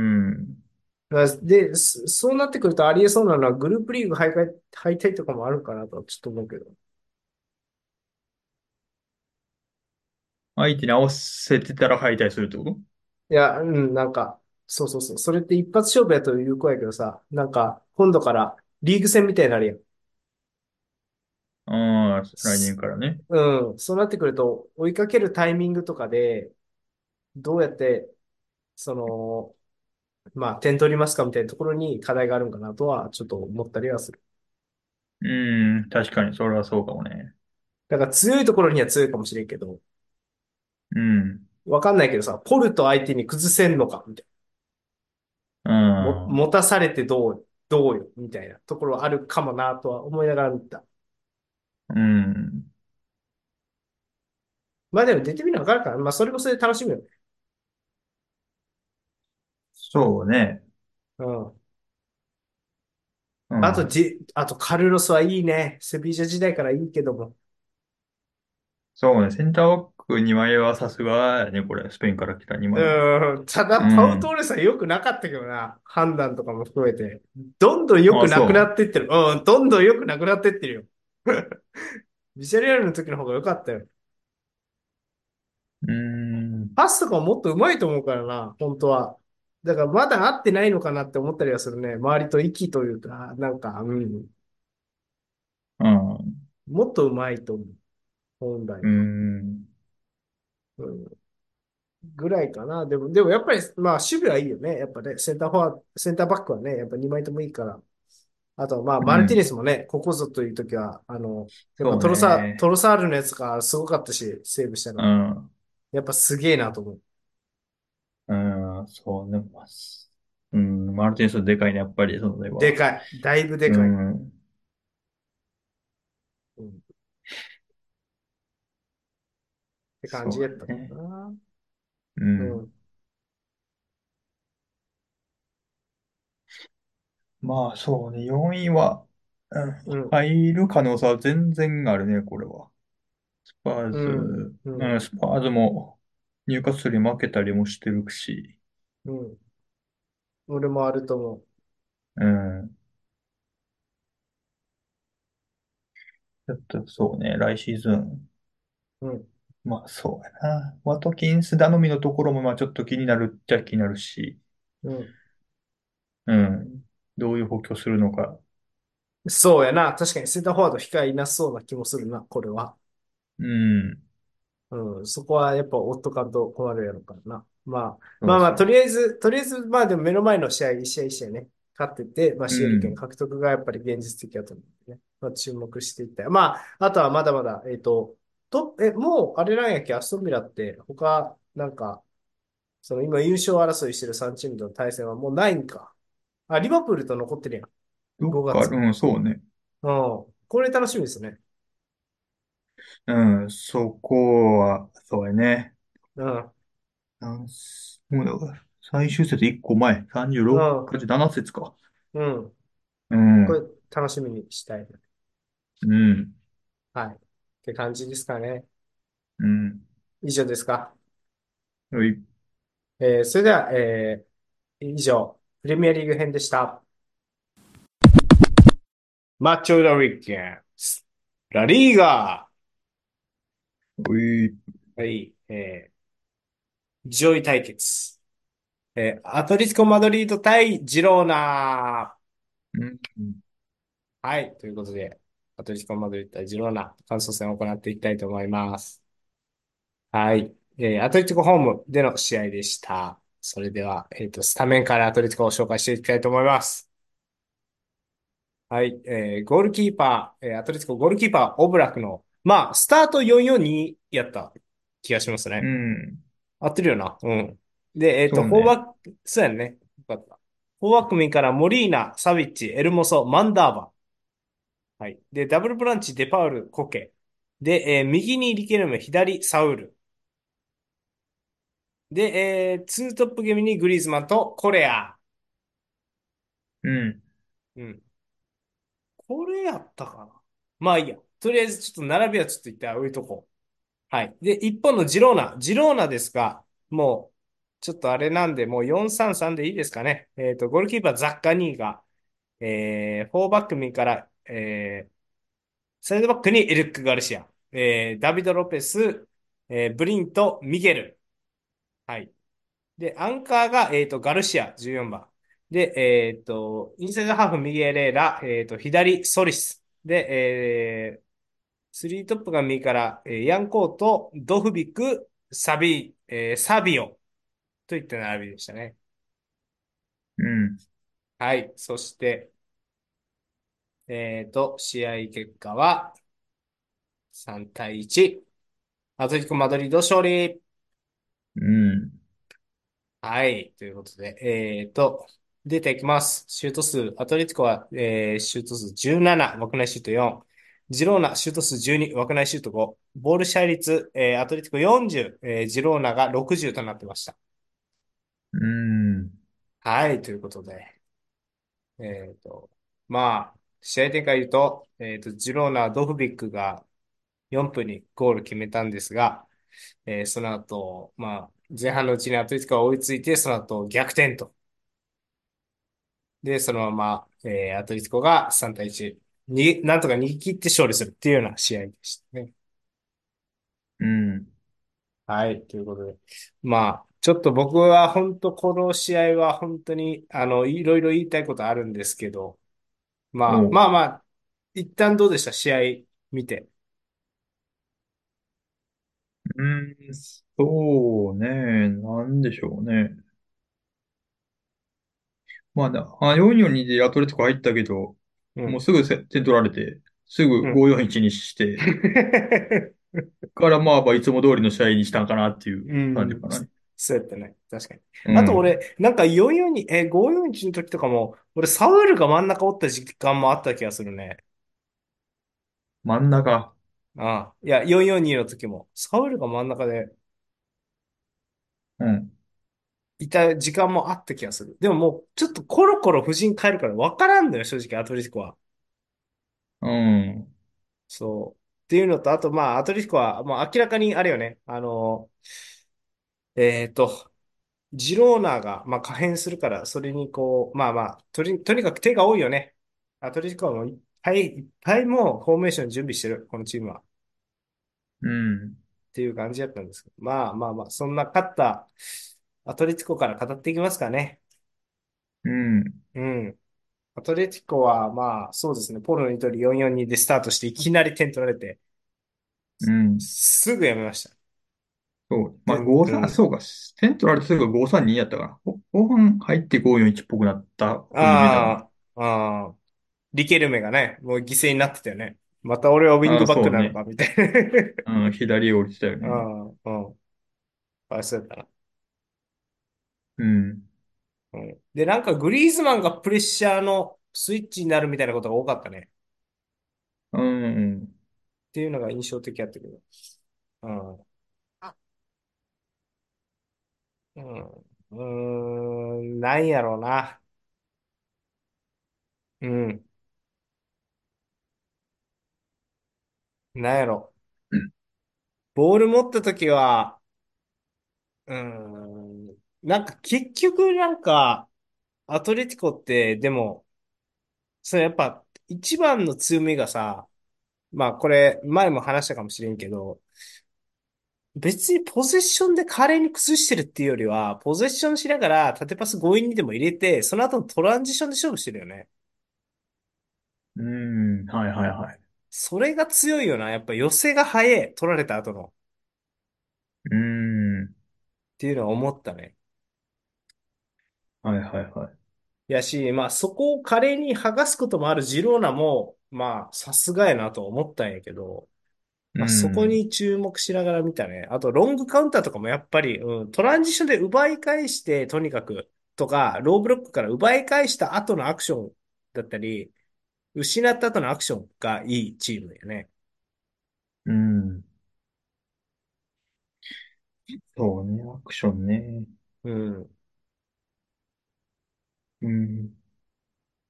だからで、そそうなってくるとありえそうなのはグループリーグ敗退、敗退とかもあるかなとはちょっと思うけど。 相手に合わせてたら敗退するってこと？ いや、うん、なんか、そうそうそう。それって一発勝負やという子やけどさ、なんか、今度からリーグ戦みたいになるやん。 ああ、来年すからね。 うん。そうなってくると、追いかけるタイミングとかで、どうやって、その、まあ、点取りますかみたいなところに課題があるんかなとは、ちょっと思ったりはする。 うん、確かに、それはそうかもね。 だから強いところには強いかもしれんけど、 うん。 わかんないけどさ、ポルト相手に崩せんのかみたいうな。も、 ん。 持たされてどう、どうよみたいなところはあるかもなとは思いながら見た。 うん。 まあでも出てみなわかるから、まあそれもそれで楽しみよね。 そうね。 うん。あとうん。 じ、あとカルロスはいいね。セビージャ時代からいいけども。 そうね。センターバックにまいはさすがやね、これ。スペインから来たにまいは。 うん。ただ、 うパウトーん。 レスは良くなかったけどな。判断とかも含めて。どんどん良あ、 くなくなそってってる。うん。どんどん良くなくなってってるよ。ビジャレアルの時の方が良かったよ。 う。うん。 パスとかももっと上手いと思うからな。本当は。だからまだ合ってないのかなって思ったりはするね。周りと息というか、なんか、うん。 うん。 もっと上手いと思う。本来うは。 ん。 うん。ぐらいかな。でも、でもやっぱり、まあ、守備はいいよね。やっぱね、センターフォワード、センターバックはね、やっぱにまいともいいから。あと、まあ、マルティネうん。 スもね、ここぞという時は、あの、やっぱそうトロサ、トね。 ロサールのやつがすごかったし、セーブしたの。 うん。 やっぱすげえなと思う。 うん。そうね。まあうん。マルティネスでかいね、やっぱり、そのでは。 でかい。だいぶでうかい。 ん。 うん、って感そうじやったかだね。 な。ううん。 ん。 まあ、そうね。よんいは、うん、 うん。 入る可能性は全然あるね、これは。スパーズ、 うん。ううん、 ん。 スパーズも入荷数に負けたりもしてるし、 うん。俺もあると思うん。ちょっとそうね、来シーズン。 う。うん。 まあそうやな。ワトキンス頼みのところもまあちょっと気になるっちゃ気になるし、 うん。 うん。どういう補強するのか。 そうやな。確かにセンターフォワード控えいなそうな気もするな、これは。 うん。 うん、そこはやっぱ追っとかんと困るやろからな。まあ、まあまあ、とそうそりあえず、とりあえず、まあでも目の前の試合、一試合一試合ね、勝ってて、まあ、 う。うシエル権ん。 獲得がやっぱり現実的だと思うんでね。まあ、注目していったい。まあ、あとはまだまだ、えっと、と、え、もう、あれなんやっけ、アストンビラって、他、なんか、その今優勝争いしてるさんチームとの対戦はもうないんか。あ、リバプールと残ってるやん。5 どっか、 月。 うん、そうね。 うん。これ楽しみですね。 うん、そこは、そうやね。 うん。 なんすもうだから、最終節いっこまえ、さんじゅうろくうん。 か、じゅうなな節か。 うん。 うこれん、 楽しみにしたい。 うん、 はい。って感じですかね。 うん。 以上ですか。 はい。 えーそれでは、えー以上、プレミアリーグ編でした。マッチョ・ドリッケンス。ラリーガはい。 ー。はい。えー上位対決。えーアトレティコ・マドリード対ジローナ。 うん、 はい。ということで、アトレティコ・マドリード対ジローナ、感想戦を行っていきたいと思います。はい。えーアトレティコホームでの試合でした。それでは、えっと、スタメンからアトレティコを紹介していきたいと思います。はい。えーゴールキーパー、えーアトレティコゴールキーパー、オブラクの、まあ、スタートよんよんにやった気がしますうね。 ん。 合ってるよな。うん。で、えっと、 そうね。 フォーバック、そうやんね。よかった。フォーバック右からモリーナ、サビッチ、エルモソ、マンダーバ。はい。で、ダブルブランチ、デパウル、コケ。で、えー右にリケルメ、左、サウル。で、えー、ツートップ気味にグリーズマンとコレア。 うん。 うん。これやったかな。まあいいや。とりあえずちょっと並びはちょっと一旦置いとこう。はい。で、一方のジローナ。ジローナですが、もう、ちょっとあれなんで、もうよんさんさんでいいですかね。えっと、ゴールキーパーザッカニーが、えー、フォーバック右から、えー、サイドバックにエリック・ガルシア、えー、ダビド・ロペス、えー、ブリント、ミゲル。はい。で、アンカーが、えっと、ガルシア、じゅうよんばん。で、えっと、インサイドハーフ、右エレーラ、えっと、左、ソリス。で、えー、スリートップが右から、えーヤンコート、ドフビク、サビ、えーサビオといった並びでしたね。 うん。 はい。そして、えっと、試合結果はさん対いち。アトレティコ・マドリード勝利。 うん。 はい。ということで、えっと、出ていきます。シュート数、アトレティコは、えーシュート数じゅうなな、枠内シュートよん。ジローナ、シュート数じゅうに、枠内シュートご。ボール支配率、えーアトレティコよんじゅう、えージローナがろくじゅうとなってました。 うん。 はい。ということで、えっと、まあ、試合展開言うと、えっと、ジローナ、ドフビックがよんぷんにゴール決めたんですが、えーその後、まあ、前半のうちにアトレティコが追いついて、その後逆転と。で、そのまま、えーアトレティコがさん対いちに、なんとか逃げ切って勝利するっていうような試合でしたね。 うん。 はい、ということで。まあ、ちょっと僕は本当この試合は本当に、あの、いろいろ言いたいことあるんですけど、まあ、 おう。 まあまあ、一旦どうでした試合見て。 うん。そうね。なんでしょうね。まあな、あ、よんよんにでアトレティコ入ったけど、 うん、 もうすぐせ点取られて、すぐうん。 ごよんいちにして、からまあまあいつも通りの試合にしたんかなっていううん、 感じかなね。 そうやってね。確かに。 うん。 あと俺、なんかよんよんに、え、ごよんいちの時とかも、俺サウールが真ん中おった時間もあった気がするね。 真ん中。 ああ。いや、よんよんにの時も、サウールが真ん中でうん。 いた時間もあった気がする。でももう、ちょっとコロコロ布陣変えるから分からんのよ、正直、アトレティコは。 うん。 そう。っていうのと、あと、まあ、アトレティコは、もう明らかに、あれよね、あの、えっと、ジローナが、まあ、可変するから、それにこう、まあまあ、とに、とにかく手が多いよね。アトレティコはもういっぱいいっぱいもうフォーメーション準備してる、このチームは。っうん。 ていう感じだったんですけど。まあまあまあ、そんな勝ったアトレティコから語っていきますかね。 うん。 うん。アトレティコは、まあ、そうですね。ポールの言う通りよんよんにでスタートして、いきなり点取られて、 うん。 すぐやめました。 そう。まあ、 で、 ごさん、あ、 うん。 そうか。点取られてすぐごさんにやったかな。ほ後半入ってごよんいちっぽくなった風に見えたかな。 ああ、ああ、リケルメがね、もう犠牲になってたよね。また俺はウィンああ、 グバックそうね。 なのか、みたいな。 うん、左降りてたよあね。 あ、うん。あ、そうだったな。 うん。 うん。で、なんかグリーズマンがプレッシャーのスイッチになるみたいなことが多かったね。 うん。 っていうのが印象的だったけど。うん。うん。うーん、なんやろうな。うん。なんやろ。ボール持ったときは、うーん、なんか結局なんか、アトレティコって、でも、それやっぱ一番の強みがさ、まあこれ前も話したかもしれんけど、別にポゼッションで華麗に崩してるっていうよりは、ポゼッションしながら縦パス強引にでも入れて、その後のトランジションで勝負してるよね。 うん。はいはいはい。 それが強いよな。やっぱ寄せが早い。取られた後の。っうん。 ていうのは思ったね。 はいはいはい。 やし、まあそこを華麗に剥がすこともあるジローナも、まあさすがやなと思ったんやけど、 うまあ、そこん。 に注目しながら見たね。あと、ロングカウンターとかもやっぱり、うん、トランジションで奪い返して、とにかく、とか、ローブロックから奪い返した後のアクションだったり、失った後のアクションがいいチームだよね。 うん。そうね。アクションね。 うん。 うん。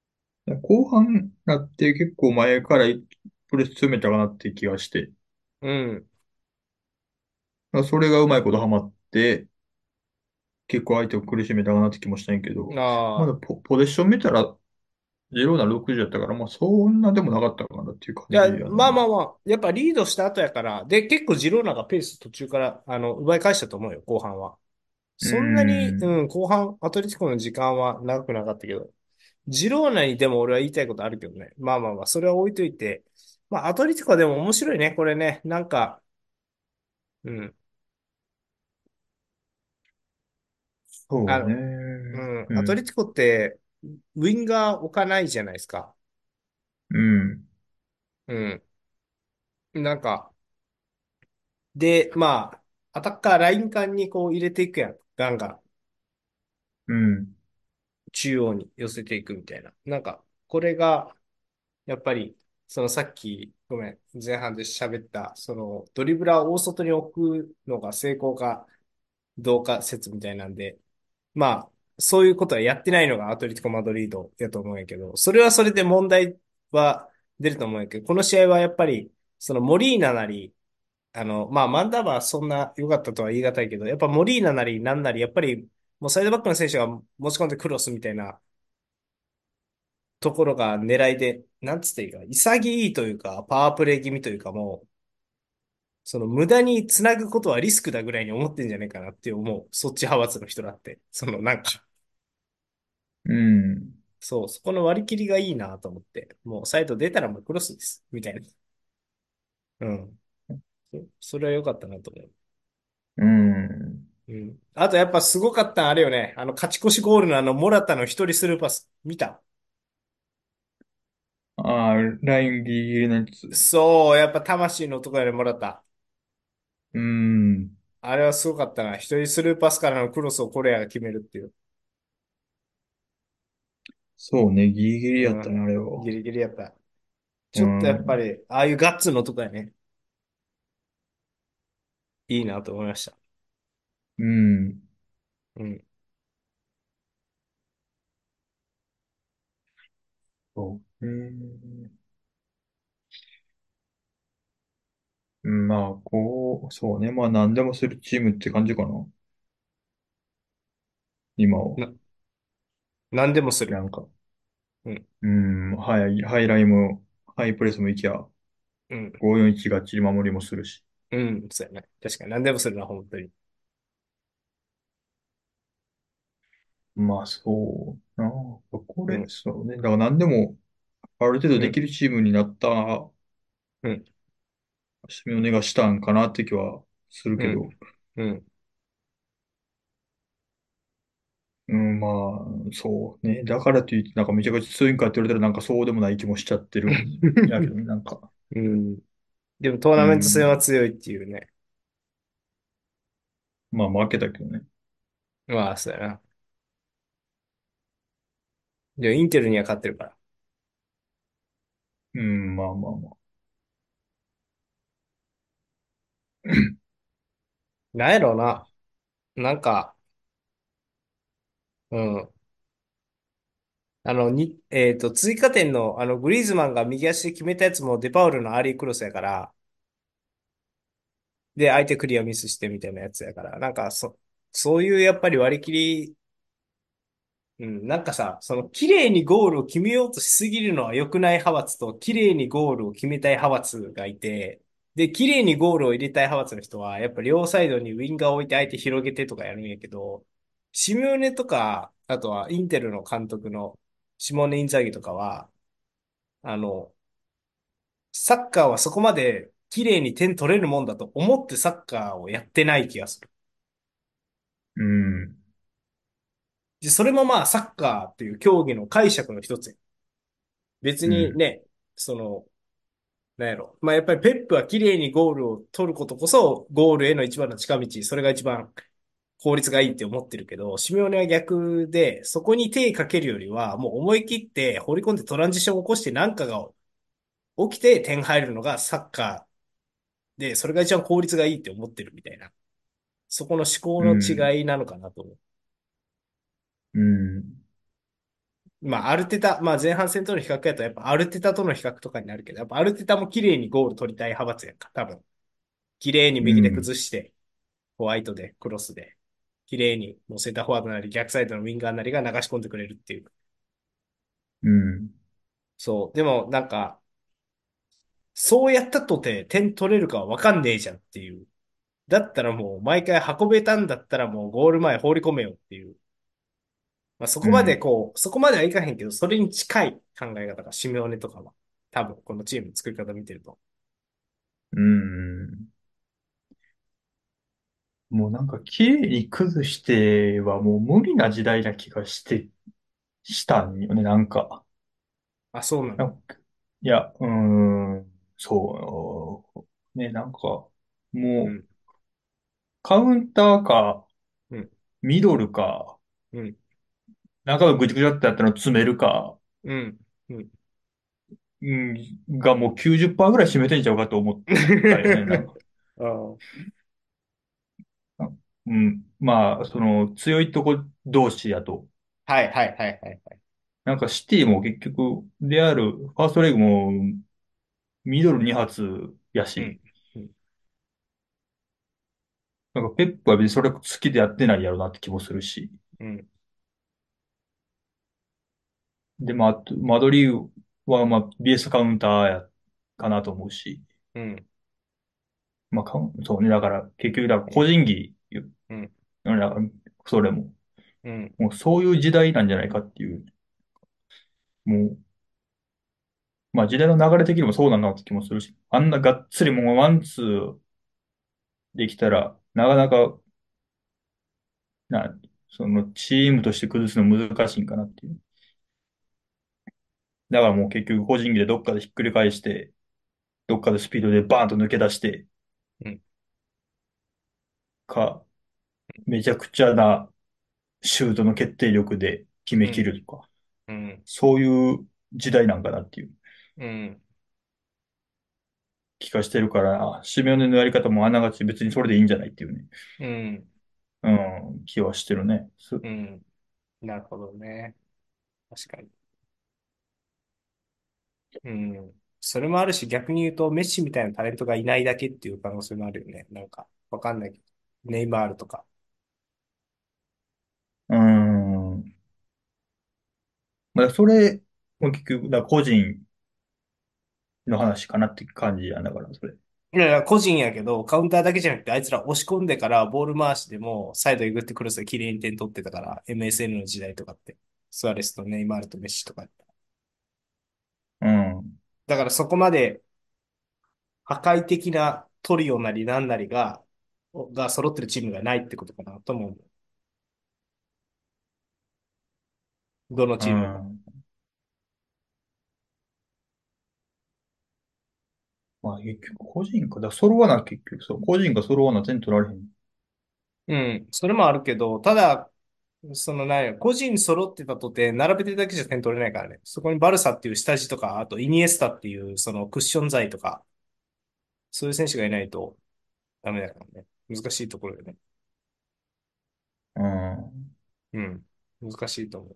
後半になって結構前からプレス詰めたかなって気がして、 うん。 それがうまいことハマって、結構相手を苦しめたかなって気もしたんやけど、まだああ。 ポ、ポゼッション見たら、ジローナろくじゅうやったから、まあそんなでもなかったかなっていう感いや、 じやな。 まあまあまあ、やっぱリードした後やから、で、結構ジローナがペース途中から、あの、奪い返したと思うよ、後半は。 うーそんなに、 ん。 うん、後半、アトレティコの時間は長くなかったけど、ジローナにでも俺は言いたいことあるけどね。まあまあまあ、それは置いといて、まあ、アトレティコはでも面白いね、これね。なんか、うん。あの、 そうね。 うん、 うん。 アトレティコって、ウィンガー置かないじゃないですか。 うん。 うん。なんか、で、まあ、アタッカーライン間にこう入れていくやん。ガンガン。 うん。 中央に寄せていくみたいな。なんか、これが、やっぱり、そのさっき、ごめん、前半で喋った、そのドリブラーを大外に置くのが成功かどうか説みたいなんで、まあ、そういうことはやってないのがアトレティコ・マドリードやと思うんやけど、それはそれで問題は出ると思うんやけど、この試合はやっぱり、そのモリーナなり、あの、まあ、マンダーバーはそんな良かったとは言い難いけど、やっぱモリーナなりなんなり、やっぱり、もうサイドバックの選手が持ち込んでクロスみたいなところが狙いで、なんつっていいか、潔いというか、パワープレイ気味というかもう、その無駄につなぐことはリスクだぐらいに思ってんじゃないかなって思う。そっち派閥の人だって。そのなんか、 うん。 そう、そこの割り切りがいいなと思って。もうサイド出たらもうクロスです。みたいな。うん。そそれは良かったなと思う。 うん。 うん。あとやっぱすごかったのあれよね。あの勝ち越しゴールのあのモラタの一人スルーパス。見た？ ああ、ラインギリギリのやつ。 そう、やっぱ魂の男よね、モラタ。 うん。 あれはすごかったな。一人スルーパスからのクロスをコレアが決めるっていう。 そうね、ギリギリうやったね、あん。 れは。 ギリギリやった。 うちょっとやっぱん。 り、ああいうガッツのとこやね。いいなと思いました。 うん。 うん。 そうね。うん、まあ、こう、そうね。まあ、何でもするチームって感じかな。今は。 な、何でもする。 なんか、 うん。 うん、はい、ハイラインも、ハイプレスもいきゃ、 うん。 ごーよんいちがっちり守りもするし。 うん。そうやね。確かに何でもするな、本当に。 まあ、そうな。これ、 うん。 そうね。だから何でも、ある程度うん。 できるチームになったうん。 シミオネがしたんかなって気はするうん。 けど、 うん。 うん、まあ、そうね。だからといって、なんかめちゃくちゃ強いんかって言われたらなんかそうでもない気もしちゃってるんやけどね、なんか。 うん。でもトーうナメント戦はん。 強いっていうね。 まあ負けたけどね。 まあ、そうやな。でもインテルには勝ってるから。 うん、まあまあまあ。 なんやろうな。なんか、うん。あの、に、えっと、追加点の、あの、グリーズマンが右足で決めたやつもデパウルのアーリークロスやから、で、相手クリアミスしてみたいなやつやから、なんか、そ、そういうやっぱり割り切り、うん、なんかさ、その、綺麗にゴールを決めようとしすぎるのは良くない派閥と、綺麗にゴールを決めたい派閥がいて、で、綺麗にゴールを入れたい派閥の人は、やっぱ両サイドにウィンガーを置いて相手広げてとかやるんやけど、シミューネとか、あとはインテルの監督のシモーネ・インザーギとかは、あの、サッカーはそこまで綺麗に点取れるもんだと思ってサッカーをやってない気がする。 うん、 で、それもまあサッカーっていう競技の解釈の一つや。別うん、 にね、その、なんやろ。まあやっぱりペップは綺麗にゴールを取ることこそゴールへの一番の近道、それが一番効率がいいって思ってるけど、シミオネは逆で、そこに手かけるよりは、もう思い切って放り込んでトランジションを起こしてなんかが起きて点入るのがサッカーで、それが一番効率がいいって思ってるみたいな。そこの思考うのん、 違いなのかなと思う。 うん。 まあ、アルテタ、まあ前半戦との比較やと、やっぱアルテタとの比較とかになるけど、やっぱアルテタも綺麗にゴール取りたい派閥やんか、多分。綺麗に右でうん、 崩して、ホワイトで、クロスで、綺麗に、もうセンターフォワードなり、逆サイドのウィンガーなりが流し込んでくれるっていう。 うん、 そう。でも、なんか、そうやったとて点取れるかはわかんねえじゃんっていう。だったらもう、毎回運べたんだったらもうゴール前放り込めよっていう。まあ、そこまでうん、 こう、そこまではいかへんけど、それに近い考え方がシメオネとかは、多分、このチームの作り方見てると。 うん。もうなんか綺麗に崩してはもう無理な時代な気がして、したんよね、なんか。 あ、そうなの。 なんかいや、うーん、そう。ね、なんか、もう、 うん、 カウンターか、 うん、 ミドルか、 うん、 中がぐちゃぐちゃってやったの詰めるか、 うん、うん。 うん、がもうきゅうじゅっパーセントぐらい占めてんちゃうかと思ったよね、なんか。 ああ、 うん。まあ、その、強いとこ同士やと。 はいはいはいはいはい。 なんかシティも結局、レアル、ファーストレグもミドルに発やし、 うん、うん、 なんかペップは別にそれ好きでやってないやろなって気もするし。 うん、 で、まあ、あとマドリーはまあ ビーエス カウンターやかなと思うし。 うん、 まあ、カウンそうね。だから結局、だから個人技、 うん、 だからそれも、 うん、 もうそういう時代なんじゃないかっていう、もう、まあ時代の流れ的にもそうなんだなって気もするし、あんながっつりもうワンツーできたら、なかなか、な、そのチームとして崩すの難しいんかなっていう。だからもう結局個人技でどっかでひっくり返して、どっかでスピードでバーンと抜け出して、 うん、 か、めちゃくちゃなシュートの決定力で決めきうん、 るとか、 うん、 そういう時代なんかなっていううん、 気がしてるから、シメオネのやり方もあながち別にそれでいいんじゃないっていうね、 うん、 うん、気はしてるね。すうん。なるほどね。確かに。うん。それもあるし、逆に言うと、メッシみたいなタレントがいないだけっていう可能性もあるよね。なんか、わかんないけど。ネイマールとか。 うん。まあ、それも結局、だから個人の話かなって感じやんだから、それ。 いやいや、個人やけど、カウンターだけじゃなくて、あいつら押し込んでからボール回しでも、サイドえぐってクロスで綺麗に点取ってたから、エムエスエヌ の時代とかって。スアレスとネイマールとメッシとか。 うん。 だからそこまで破壊的なトリオなりなんなりが、が揃ってるチームがないってことかなと思う。どのうチームも。 ん。まあ結局個人か。だから揃わな、結局そう。個人が揃わな点取られへん。 うん、それもあるけど、ただ、そのなんや、個人揃ってたとて、並べてるだけじゃ点取れないからね。そこにバルサっていう下地とか、あとイニエスタっていうそのクッション材とか、そういう選手がいないとダメだからね。難しいところでね。 うん。 うん。難しいと思う。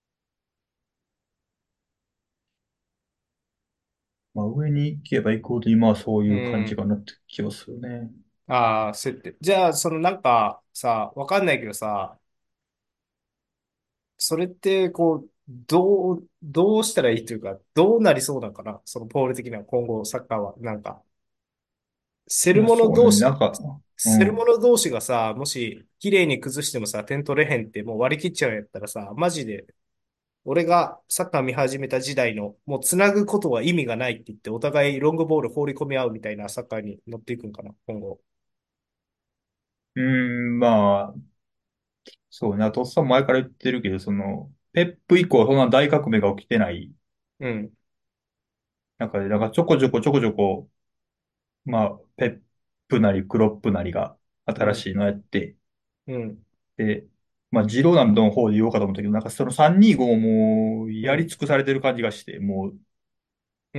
まあ上に行けば行くほど今はそういう感じうん。 かなって気はするね。 ああ、設定。じゃあ、そのなんかさ、わかんないけどさ、それって、こう、どう、どうしたらいいというか、どうなりそうなのかなそのポール的には今後サッカーは。なんか、セルいや、 モノそうね。なん同士、 か、うセルモん。 ノ同士がさ、もし、綺麗に崩してもさ、点取れへんってもう割り切っちゃうんやったらさ、マジで、俺がサッカー見始めた時代の、もう繋ぐことは意味がないって言って、お互いロングボール放り込み合うみたいなサッカーに乗っていくんかな、今後。 うーん、まあ、そうね。とっさん前から言ってるけど、その、ペップ以降そんな大革命が起きてない。 うん、 なんか、なんかちょこちょこちょこちょこ、まあ、ペップなりクロップなりがうん、 新しいのやって、 うん、 で、まあ、ジローナンドの方で言おうかと思ったけど、なんかそのさんにーごもううん、 やり尽くされてる感じがして、もううん。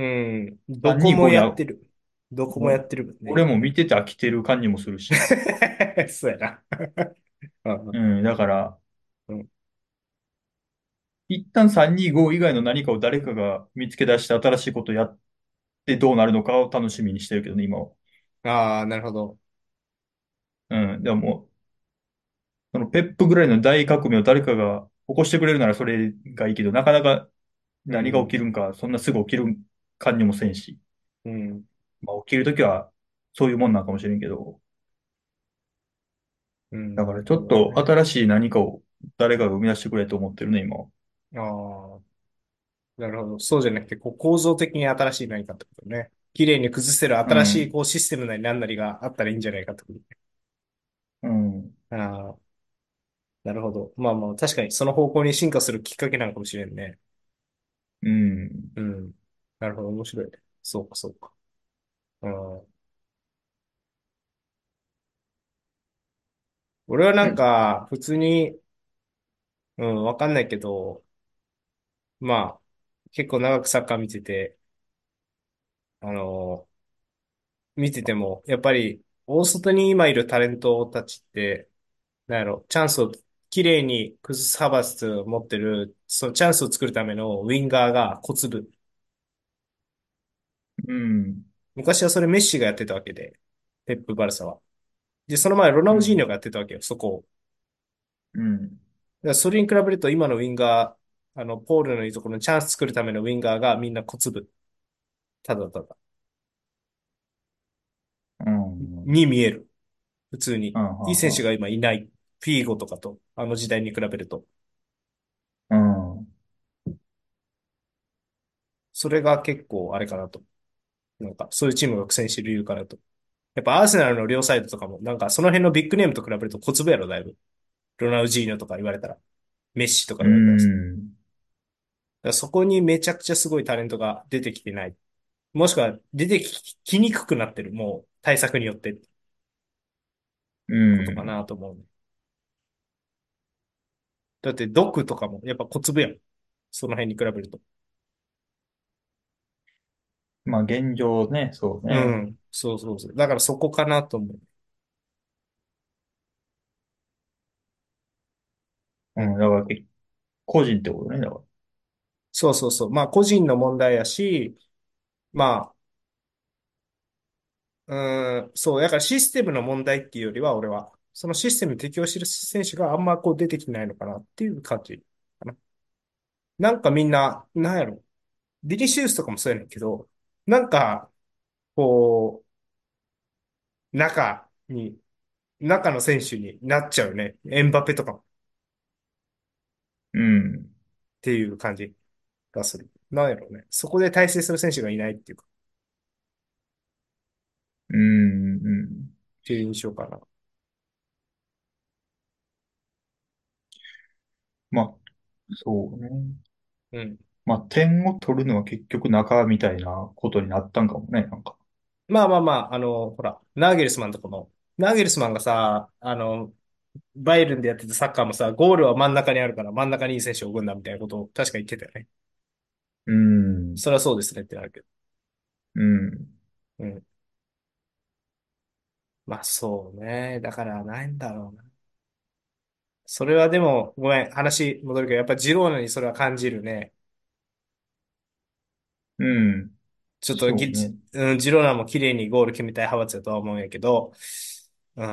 どこもさんにーごには、 やってる。どこもやもう、 ってるね、 俺も今ね。 見てて飽きてる感じもするし。 そうやな。うん、 うん、だから、 うん、 一旦さんにご以外の何かを誰かが見つけ出して新しいことをやってどうなるのかを楽しみにしてるけどね、今は。 ああ、なるほど。 うん。でももう、そのペップぐらいの大革命を誰かが起こしてくれるならそれがいいけど、なかなか何が起うん。 きるんか、そんなすぐ起きる感じもせんし。 うん。 まあ起きるときはそういうもんなんかもしれんけど、 うん。なるだからちょっとほどね。 新しい何かを誰かが生み出してくれと思ってるね、今は。 ああ、なるほど。そうじゃなくて、こう構造的に新しい何かってことね。綺麗に崩せる新しいうん。 こうシステムなり何なりがあったらいいんじゃないかってことね。 うん。 ああ、なるほど。まあまあ、確かにその方向に進化するきっかけなのかもしれんね。 うん。 うん。なるほど。面白いね。そうか、そうか。うん。俺はなん何か、普通に、うん、わかんないけど、まあ、結構長くサッカー見てて、あの、見てても、やっぱり、大外に今いるタレントたちって、なんやろ、チャンスをきれいに崩す派閥を持ってる、そのチャンスを作るためのウィンガーが小粒。 うん。 昔はそれメッシがやってたわけで、ペップ・バルサは。で、その前ロナウジーニョうん。 がやってたわけよ、そこを。 うん。 だからそれに比べると今のウィンガー、あの、ポールのいいところにチャンス作るためのウィンガーがみんな小粒。ただただ。 うん。 に見える。普通に。 うん。 いい選手がは今いない。フィーゴとかと、あの時代に比べると。 あはあうん。 それが結構あれかなと。なんか、そういうチームが苦戦している理由かなと。やっぱアーセナルの両サイドとかも、なんかその辺のビッグネームと比べると小粒やろ、だいぶ。ロナウジーニョとか言われたら。メッシとかう言われたらさ。だかん。 らそこにめちゃくちゃすごいタレントが出てきてない。もしくは出てき、きにくくなってる。もう対策によってってうことかん。 なと思うね。だってドクとかもやっぱ小粒やん。その辺に比べると。 まあ現状ね、そうね。 うん。そうそうそう。だからそこかなと思う。うん。 うん。だから、え個人ってことね。だから。 そうそうそう。まあ個人の問題やし、まあ、うーん、そう。だからシステムの問題っていうよりは、俺は、そのシステムに適応してる選手があんまこう出てきてないのかなっていう感じかな。なんかみんな、なんやろ。ビニシウスとかもそうやねんけど、なんか、こう、中に、中の選手になっちゃうね。エンバペとかもうん。 っていう感じがする。なんやろうね。そこで対戦する選手がいないっていうか、っうん。うん。 ていう印象かな。 まあ、そうね。 うん。 まあ、点を取るのは結局中みたいなことになったんかもね、なんか。 まあまあまあ、あの、ほら、ナーゲルスマンとかも、ナーゲルスマンがさ、あの、バイエルンでやってたサッカーもさ、ゴールは真ん中にあるから真ん中にいい選手を置くんだみたいなことを確か言ってたよね。 うん。 それはそうですねってなるけど。 うん。 うん。まあそうね。だからなんだろうな。それはでも、ごめん、話戻るけど、やっぱジローナにそれは感じるね。 うん。 ちょっとぎ、 そうね。 うん、ジローナも綺麗にゴール決めたい派閥だとは思うんやけど、うん。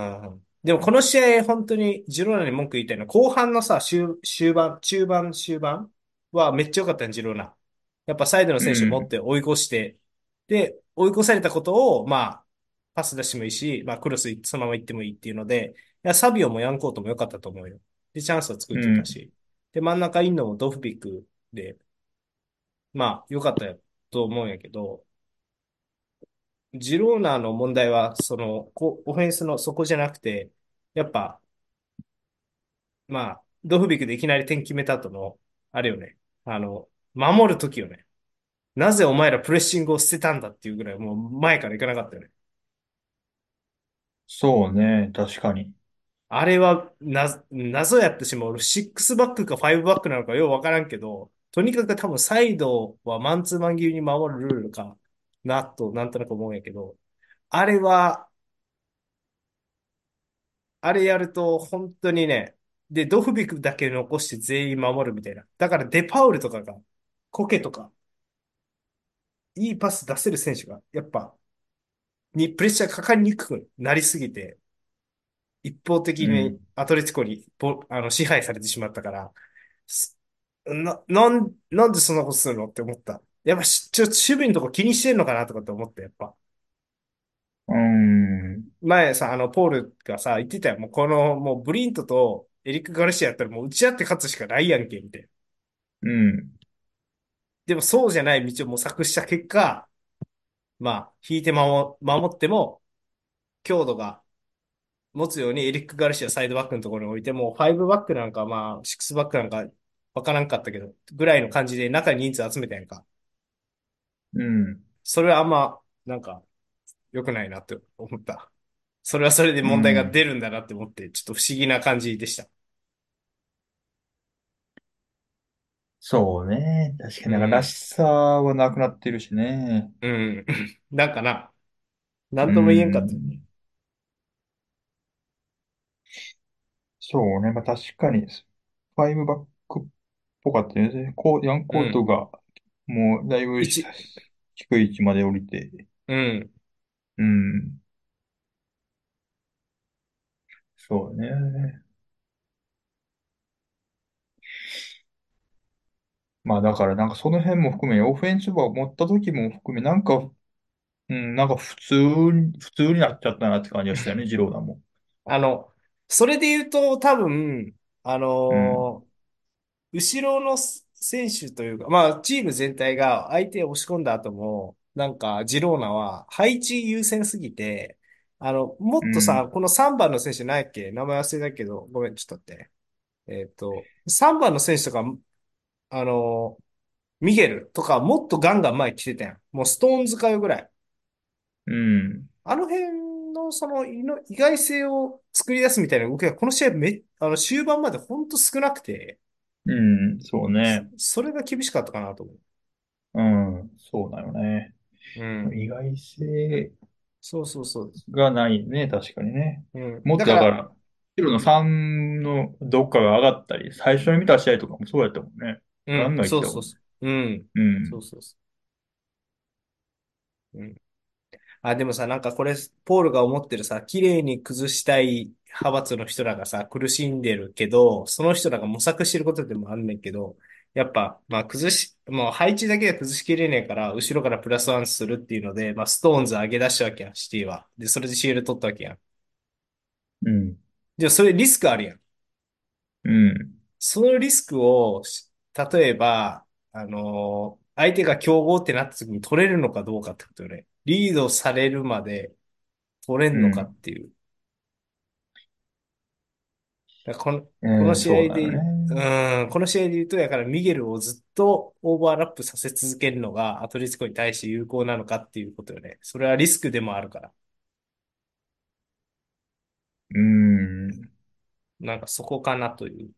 でもこの試合、本当にジローナに文句言いたいのは、後半のさ、終、終盤、中盤、終盤はめっちゃ良かったん、ジローナ。やっぱサイドのう選手持っん。 て追い越して、で、追い越されたことを、まあ、パス出してもいいし、まあ、クロスそのまま行ってもいいっていうので、いや、サビオもヤンコートも良かったと思うよ。で、チャンスを作っうん。 てたし。で、真ん中いんのもドフビックで、まあ、良かったよと思うんやけど、ジローナの問題は、その、こオフェンスのそこじゃなくて、やっぱ、まあ、ドフビクでいきなり点決めた後の、あれよね。あの、守るときよね。なぜお前らプレッシングを捨てたんだっていうぐらい、もう前から行かなかったよね。 そうね。確かに。 あれは、な、謎やってしまう。シックスバックかファイブバックなのかようわからんけど、とにかく多分サイドはマンツーマン級に守るルールかなと、なんとなく思うんやけど、あれは、あれやると本当にね、 で、ドフビクだけ残して全員守るみたいな。だからデパウルとかが、コケとか、いいパス出せる選手が、やっぱ、にプレッシャーかかりにくくなりすぎて、一方的にうん。 アトレティコにボあの支配されてしまったから、すな、なん、なんでそんなことするのって思った。やっぱし、ちょっと守備のとこ気にしてんのかなとかって思った、やっぱ。 うん。 前さ、あの、ポールがさ、言ってたよ。もうこの、もうブリントとエリック・ガルシアやったらもう打ち合って勝つしかないやんけ、みたいな。 うん。 でもそうじゃない道を模索した結果、まあ、引いて守、守っても、強度が持つようにエリック・ガルシアサイドバックのところに置いても、ファイブバックなんか、まあ、シックスバックなんか、わからんかったけど、ぐらいの感じで中に人数集めたやんか。 うん。 それはあんま、なんか、良くないなって思った。それはそれでう問題が出ん。 るんだなって思って、ちょっと不思議な感じでした。 そうね。確かになんからしうん。 さはなくなってるしね。 うん。なんかな、なうんとも言えんかった。 ん。そうね。まあ確かに、ファイブバックっぽかったよね。こう、ヤンうん。 コートが、もうだいぶし一、 低い位置まで降りて。 うん。 うん。そうね。まあだからなんかその辺も含め、オフェンス部を持った時も含め、なんか、うん、なんか普通に、普通になっちゃったなって感じがしたよね、ジローダも。 あの、それで言うと多分、あうん。 のー後ろの選手というか、まあ、チーム全体が相手を押し込んだ後も、なんか、ジローナは配置優先すぎて、あの、もっとさ、 うん。 このさんばんの選手ないっけ名前忘れたけど、ごめん、ちょっと待って。えっと、さんばんの選手とか、あの、ミゲルとか、もっとガンガン前来てたやん。もうストーン使いぐらい。 うん。 あの辺の、その、いの意外性を作り出すみたいな動きが、この試合め、あの、終盤までほんと少なくて、 うん。そうそね。 それが厳しかったかなと思う。 うん。そうだよね。 うん。 意外性そうそうそう。 がないね。確かにね。 うん。 もっだから、 とだから、白のさんのどっかが上がったり、最初に見た試合とかもそうやったもんね。ガンうん、 ガン来たもんね。 そうそうそう。うん。 うん。 そうそうそう。うん。あ、でもさ、なんかこれ、ポールが思ってるさ、綺麗に崩したい派閥の人らがさ、苦しんでるけど、その人らが模索してることでもあんねんけど、やっぱ、まあ崩し、もう配置だけで崩しきれねえから、後ろからプラスワンするっていうので、まあストーンズ上げ出したわけやん、シティは。で、それでシール取ったわけやん。 うん。 でもそれリスクあるやん。 うん。 そのリスクをし、例えば、あのー相手が強豪ってなった時に取れるのかどうかってことよね。リードされるまで取れんのかうん。 っていう。だからこの、このうん。 試合そうだよで、うね。 ーん、この試合で言うと、やからミゲルをずっとオーバーラップさせ続けるのがアトレティコに対して有効なのかっていうことよね。それはリスクでもあるから。 うん。 なんかそこかなという。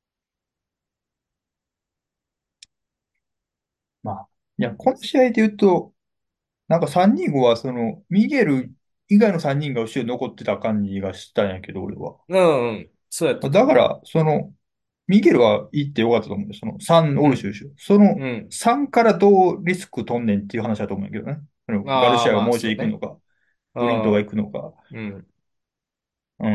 まあ、いや、この試合で言うと、なんかさんにんごは、その、ミゲル以外のさんにんが後ろに残ってた感じがしたんやけど、俺は。 うん、うん、そうやったと思だから、その、ミゲルは行ってよかったと思うんだよ。そのさんう。うん、 おるしでしょ。そのうん。 さんからどうリスク取んねんっていう話だと思うんやけどね。そのガルああ、まあ、 シアがもう一度そうね。 行くのか、ブリントがああ、 行くのか。 うん。 うん。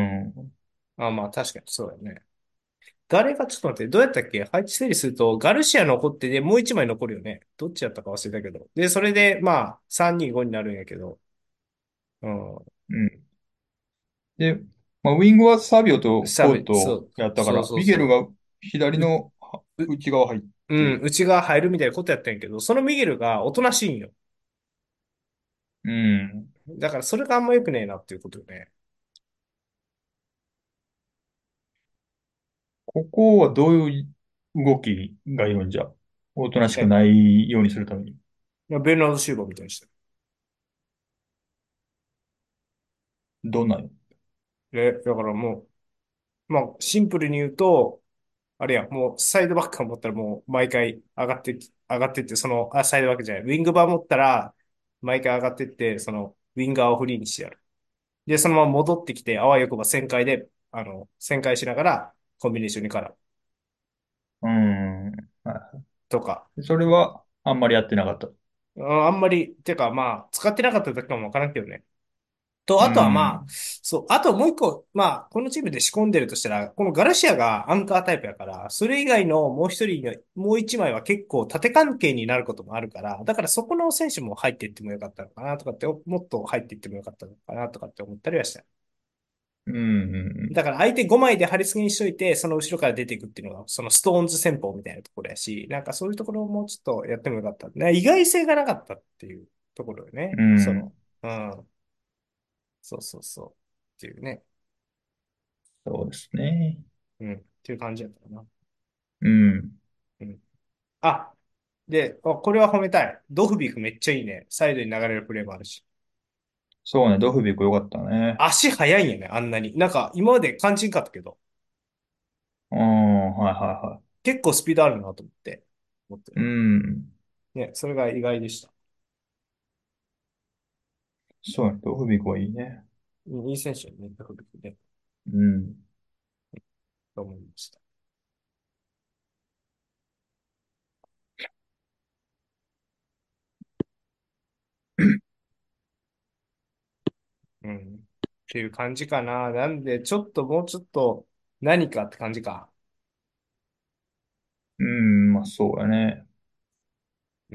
ああ、まあ、確かにそうだよね。誰がちょっと待って、どうやったっけ配置整理すると、ガルシア残ってで、もう一枚残るよね。どっちやったか忘れたけど。で、それで、まあ、さんにごになるんやけど。うん。 うん。で、まあ、ウィングはサビオとコーサビ、そトう、そうやったから、 そうそミゲルが左う。う、 のは内側入っうん、 て、 内側入るみたいなことやったんやけど、そのミゲルがおとなしいんよ。 うん。 だからそれがあんま良くねえなっていうことよね。 ここはどういう動きがいるんじゃ。おとなしくえ、 ないようにするために。 ベルナード・シューバーみたいにして。 どんなんよ。 で、だからもう、まあ、シンプルに言うと、あれや、もうサイドバックが持ったらもう毎回上がってき、上がってって、その、あ、サイドバックじゃない、ウィングバー持ったら毎回上がってって、その、ウィンガーをフリーにしてやる。で、そのまま戻ってきて、あわよくば旋回で、あの、旋回しながら、 コンビネーションにからうん。はとか。 い。それは、あんまりやってなかった。 うん、あんまり、てかまあ、使ってなかっただけかもわからんけどね。と、 うあとはまあ、 ん。 そう、あともう一個、まあ、このチームで仕込んでるとしたら、このガルシアがアンカータイプやから、それ以外のもう一人の、もう一枚は結構縦関係になることもあるから、だからそこの選手も入っていってもよかったのかなとかって、もっと入っていってもよかったのかなとかって思ったりはした。 うん。うん。 だから相手ごまいで張り付けにしといて、その後ろから出ていくっていうのが、そのストーンズ戦法みたいなところやし、なんかそういうところをもうちょっとやってもよかった。ね、意外性がなかったっていうところよね。 うその、 ん。 うん。そうそうそう。っていうね。 そうですね。 うん。っていう感じだったかな。 うん。 うん。あ、で、あこれは褒めたい。ドフビクめっちゃいいね。サイドに流れるプレーもあるし。 そうね、ドフビク良かったね。 足速いんやね、あんなに。なんか、今まで感じんかったけど、 うん、はいはいはい。 結構スピードあるなと思って。思ってうん。 ね、それが意外でした。 そうね、ドフビクはいいね。 うんいい選手やね、ドフビクね。 うん。 と思いました。うん。っていう感じかな。なんで、ちょっともうちょっと何かって感じか。 うん、まあそうやね。 うん。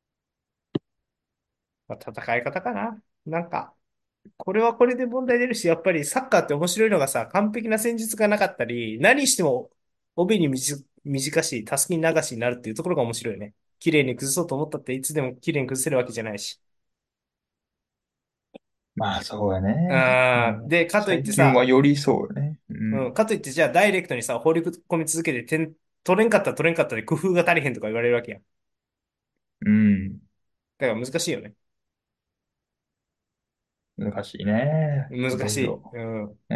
まあ、戦い方かな。なんか、これはこれで問題出るし、やっぱりサッカーって面白いのがさ、完璧な戦術がなかったり、何しても帯に短短し、たすき流しになるっていうところが面白いよね。綺麗に崩そうと思ったっていつでも綺麗に崩せるわけじゃないし。 まあそうやね。 あーで、 もう、 かといっ最近はてさ、 よりそうよね。ううん、 ん。 かといってじゃあダイレクトにさ、放り込み続けて点取れんかったら取れんかったで工夫が足りへんとか言われるわけやん。 うん。 だから難しいよね。 難しいね。い難しい。 ろいろ。 うん。 うん。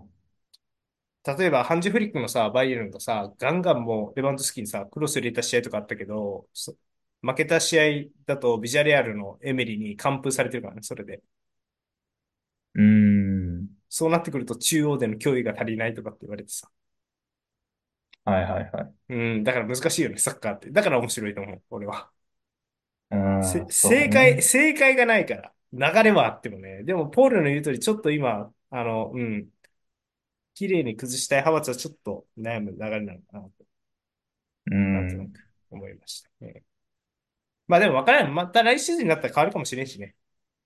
例えば、ハンジフリックのさ、バイエルンがさ、ガンガンもうレバンドフスキにさ、クロス入れた試合とかあったけど、そ負けた試合だとビジャレアルのエメリに完封されてるからね、それで。 うん。 そうなってくると中央での脅威が足りないとかって言われてさ。 はいはいはい。 うん、だから難しいよね、サッカーって。だから面白いと思う、俺は。 うせ、 ん、そう正解、 ね。 正解がないから。流れはあってもね。でも、ポールの言う通り、ちょっと今、あの、うん、綺麗に崩したい派閥はちょっと悩む流れなのかなと、 うなんとなくん。 思いましたね。まあでも分からない。また来シーズンになったら変わるかもしれんしね。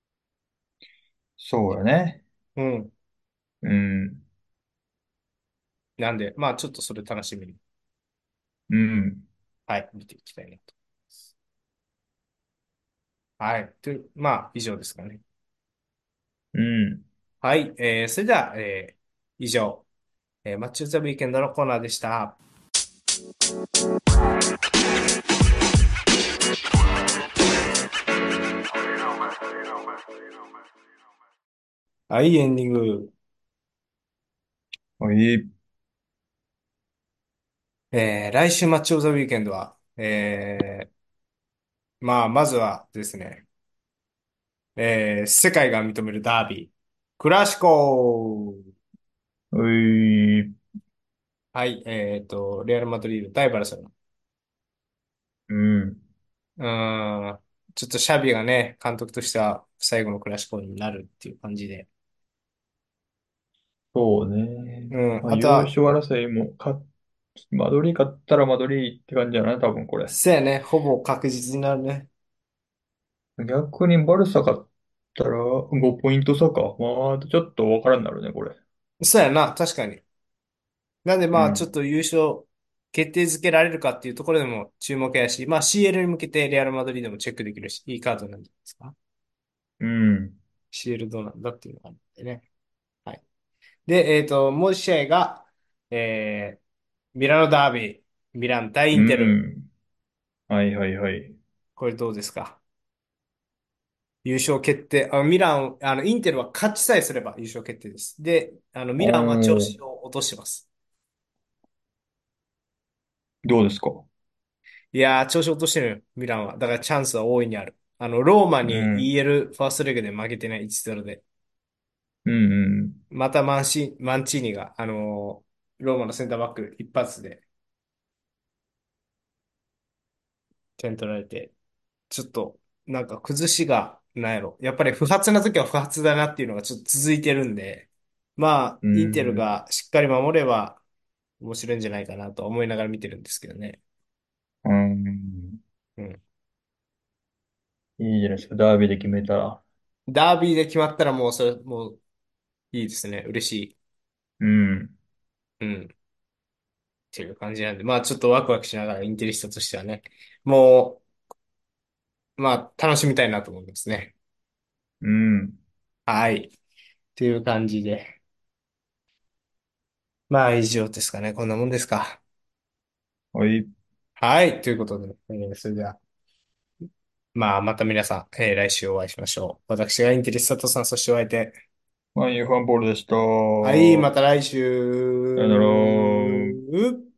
そうやね。 うん。 うん。 なんで、まあちょっとそれ楽しみに、 うん。 はい、見ていきたいなと。はい。という、まあ以上ですかね。 うん。 はい。えー、それでは、えー、以上、えー、マッチョ・ザ・ウィーケンドのコーナーでした。はい、エンディング。 はい。 えー、来週マッチ・オブ・ザ・ウィーケンドは、えー、まあまずはですね、えー、世界が認めるダービー、クラシコ。 はい。 はい。えっと、レアル・マドリード対バルセロナ。 うん。 うーん。ちょっとシャビがね、監督としては最後のクラシコになるっていう感じで。 そうね。 うん。 まあ、 あとは、 優勝争いもか、マドリー勝ったらマドリーって感じじゃない多分これ。 そうやね。ほぼ確実になるね。 逆にバルサ勝ったらごポイント差か。まあ、ちょっとわからんなるね、これ。 そうやな。確かに。なんでまあ、ちょっうん。 と優勝決定づけられるかっていうところでも注目やし、まあ シーエル に向けてレアル・マドリードもチェックできるし、いいカードなんじゃないですか。 うん。 シーエル どうなんだっていうのがあるんでね。はい。で、えっと、もう一試合が、えー、ミラノダービー、ミラン対イうンテル。 ん。はいはいはい。 これどうですか？優勝決定。あ、ミラン、あの、インテルは勝ちさえすれば優勝決定です。で、あの、 おミランは調子ー、 を落とします。 どうですか？ いやー、調子落としてるよ、ミランは。だからチャンスは大いにある。あの、ローマにうん。 イーエル ファーストレグで負けてない いちたいゼロで。 うんうん。 またマンシ、マンチーニが、あのーローマのセンターバック一発で点取られて、ちょっと、なんか崩しが、なんやろ。やっぱり不発な時は不発だなっていうのがちょっと続いてるんで、まあ、 うインテルん。 がしっかり守れば面白いんじゃないかなと思いながら見てるんですけどね。 うん。 うん。 いいじゃないですか。ダービーで決めたら。 ダービーで決まったらもうそれ、もういいですね。嬉しい。 うん。 うん。っていう感じなんで、まあちょっとワクワクしながらインテリストとしてはね、もう、まあ楽しみたいなと思いますね。 うん。 はい。っていう感じで。まあ以上ですかね。こんなもんですか。 はい。 はい。ということで、えーそれでは、まあまた皆さん、えー来週お会いしましょう。私がインテリストさん、そしてお相手。 まあ、ユーファンボールでした。 はい。まさた来よなら。 週。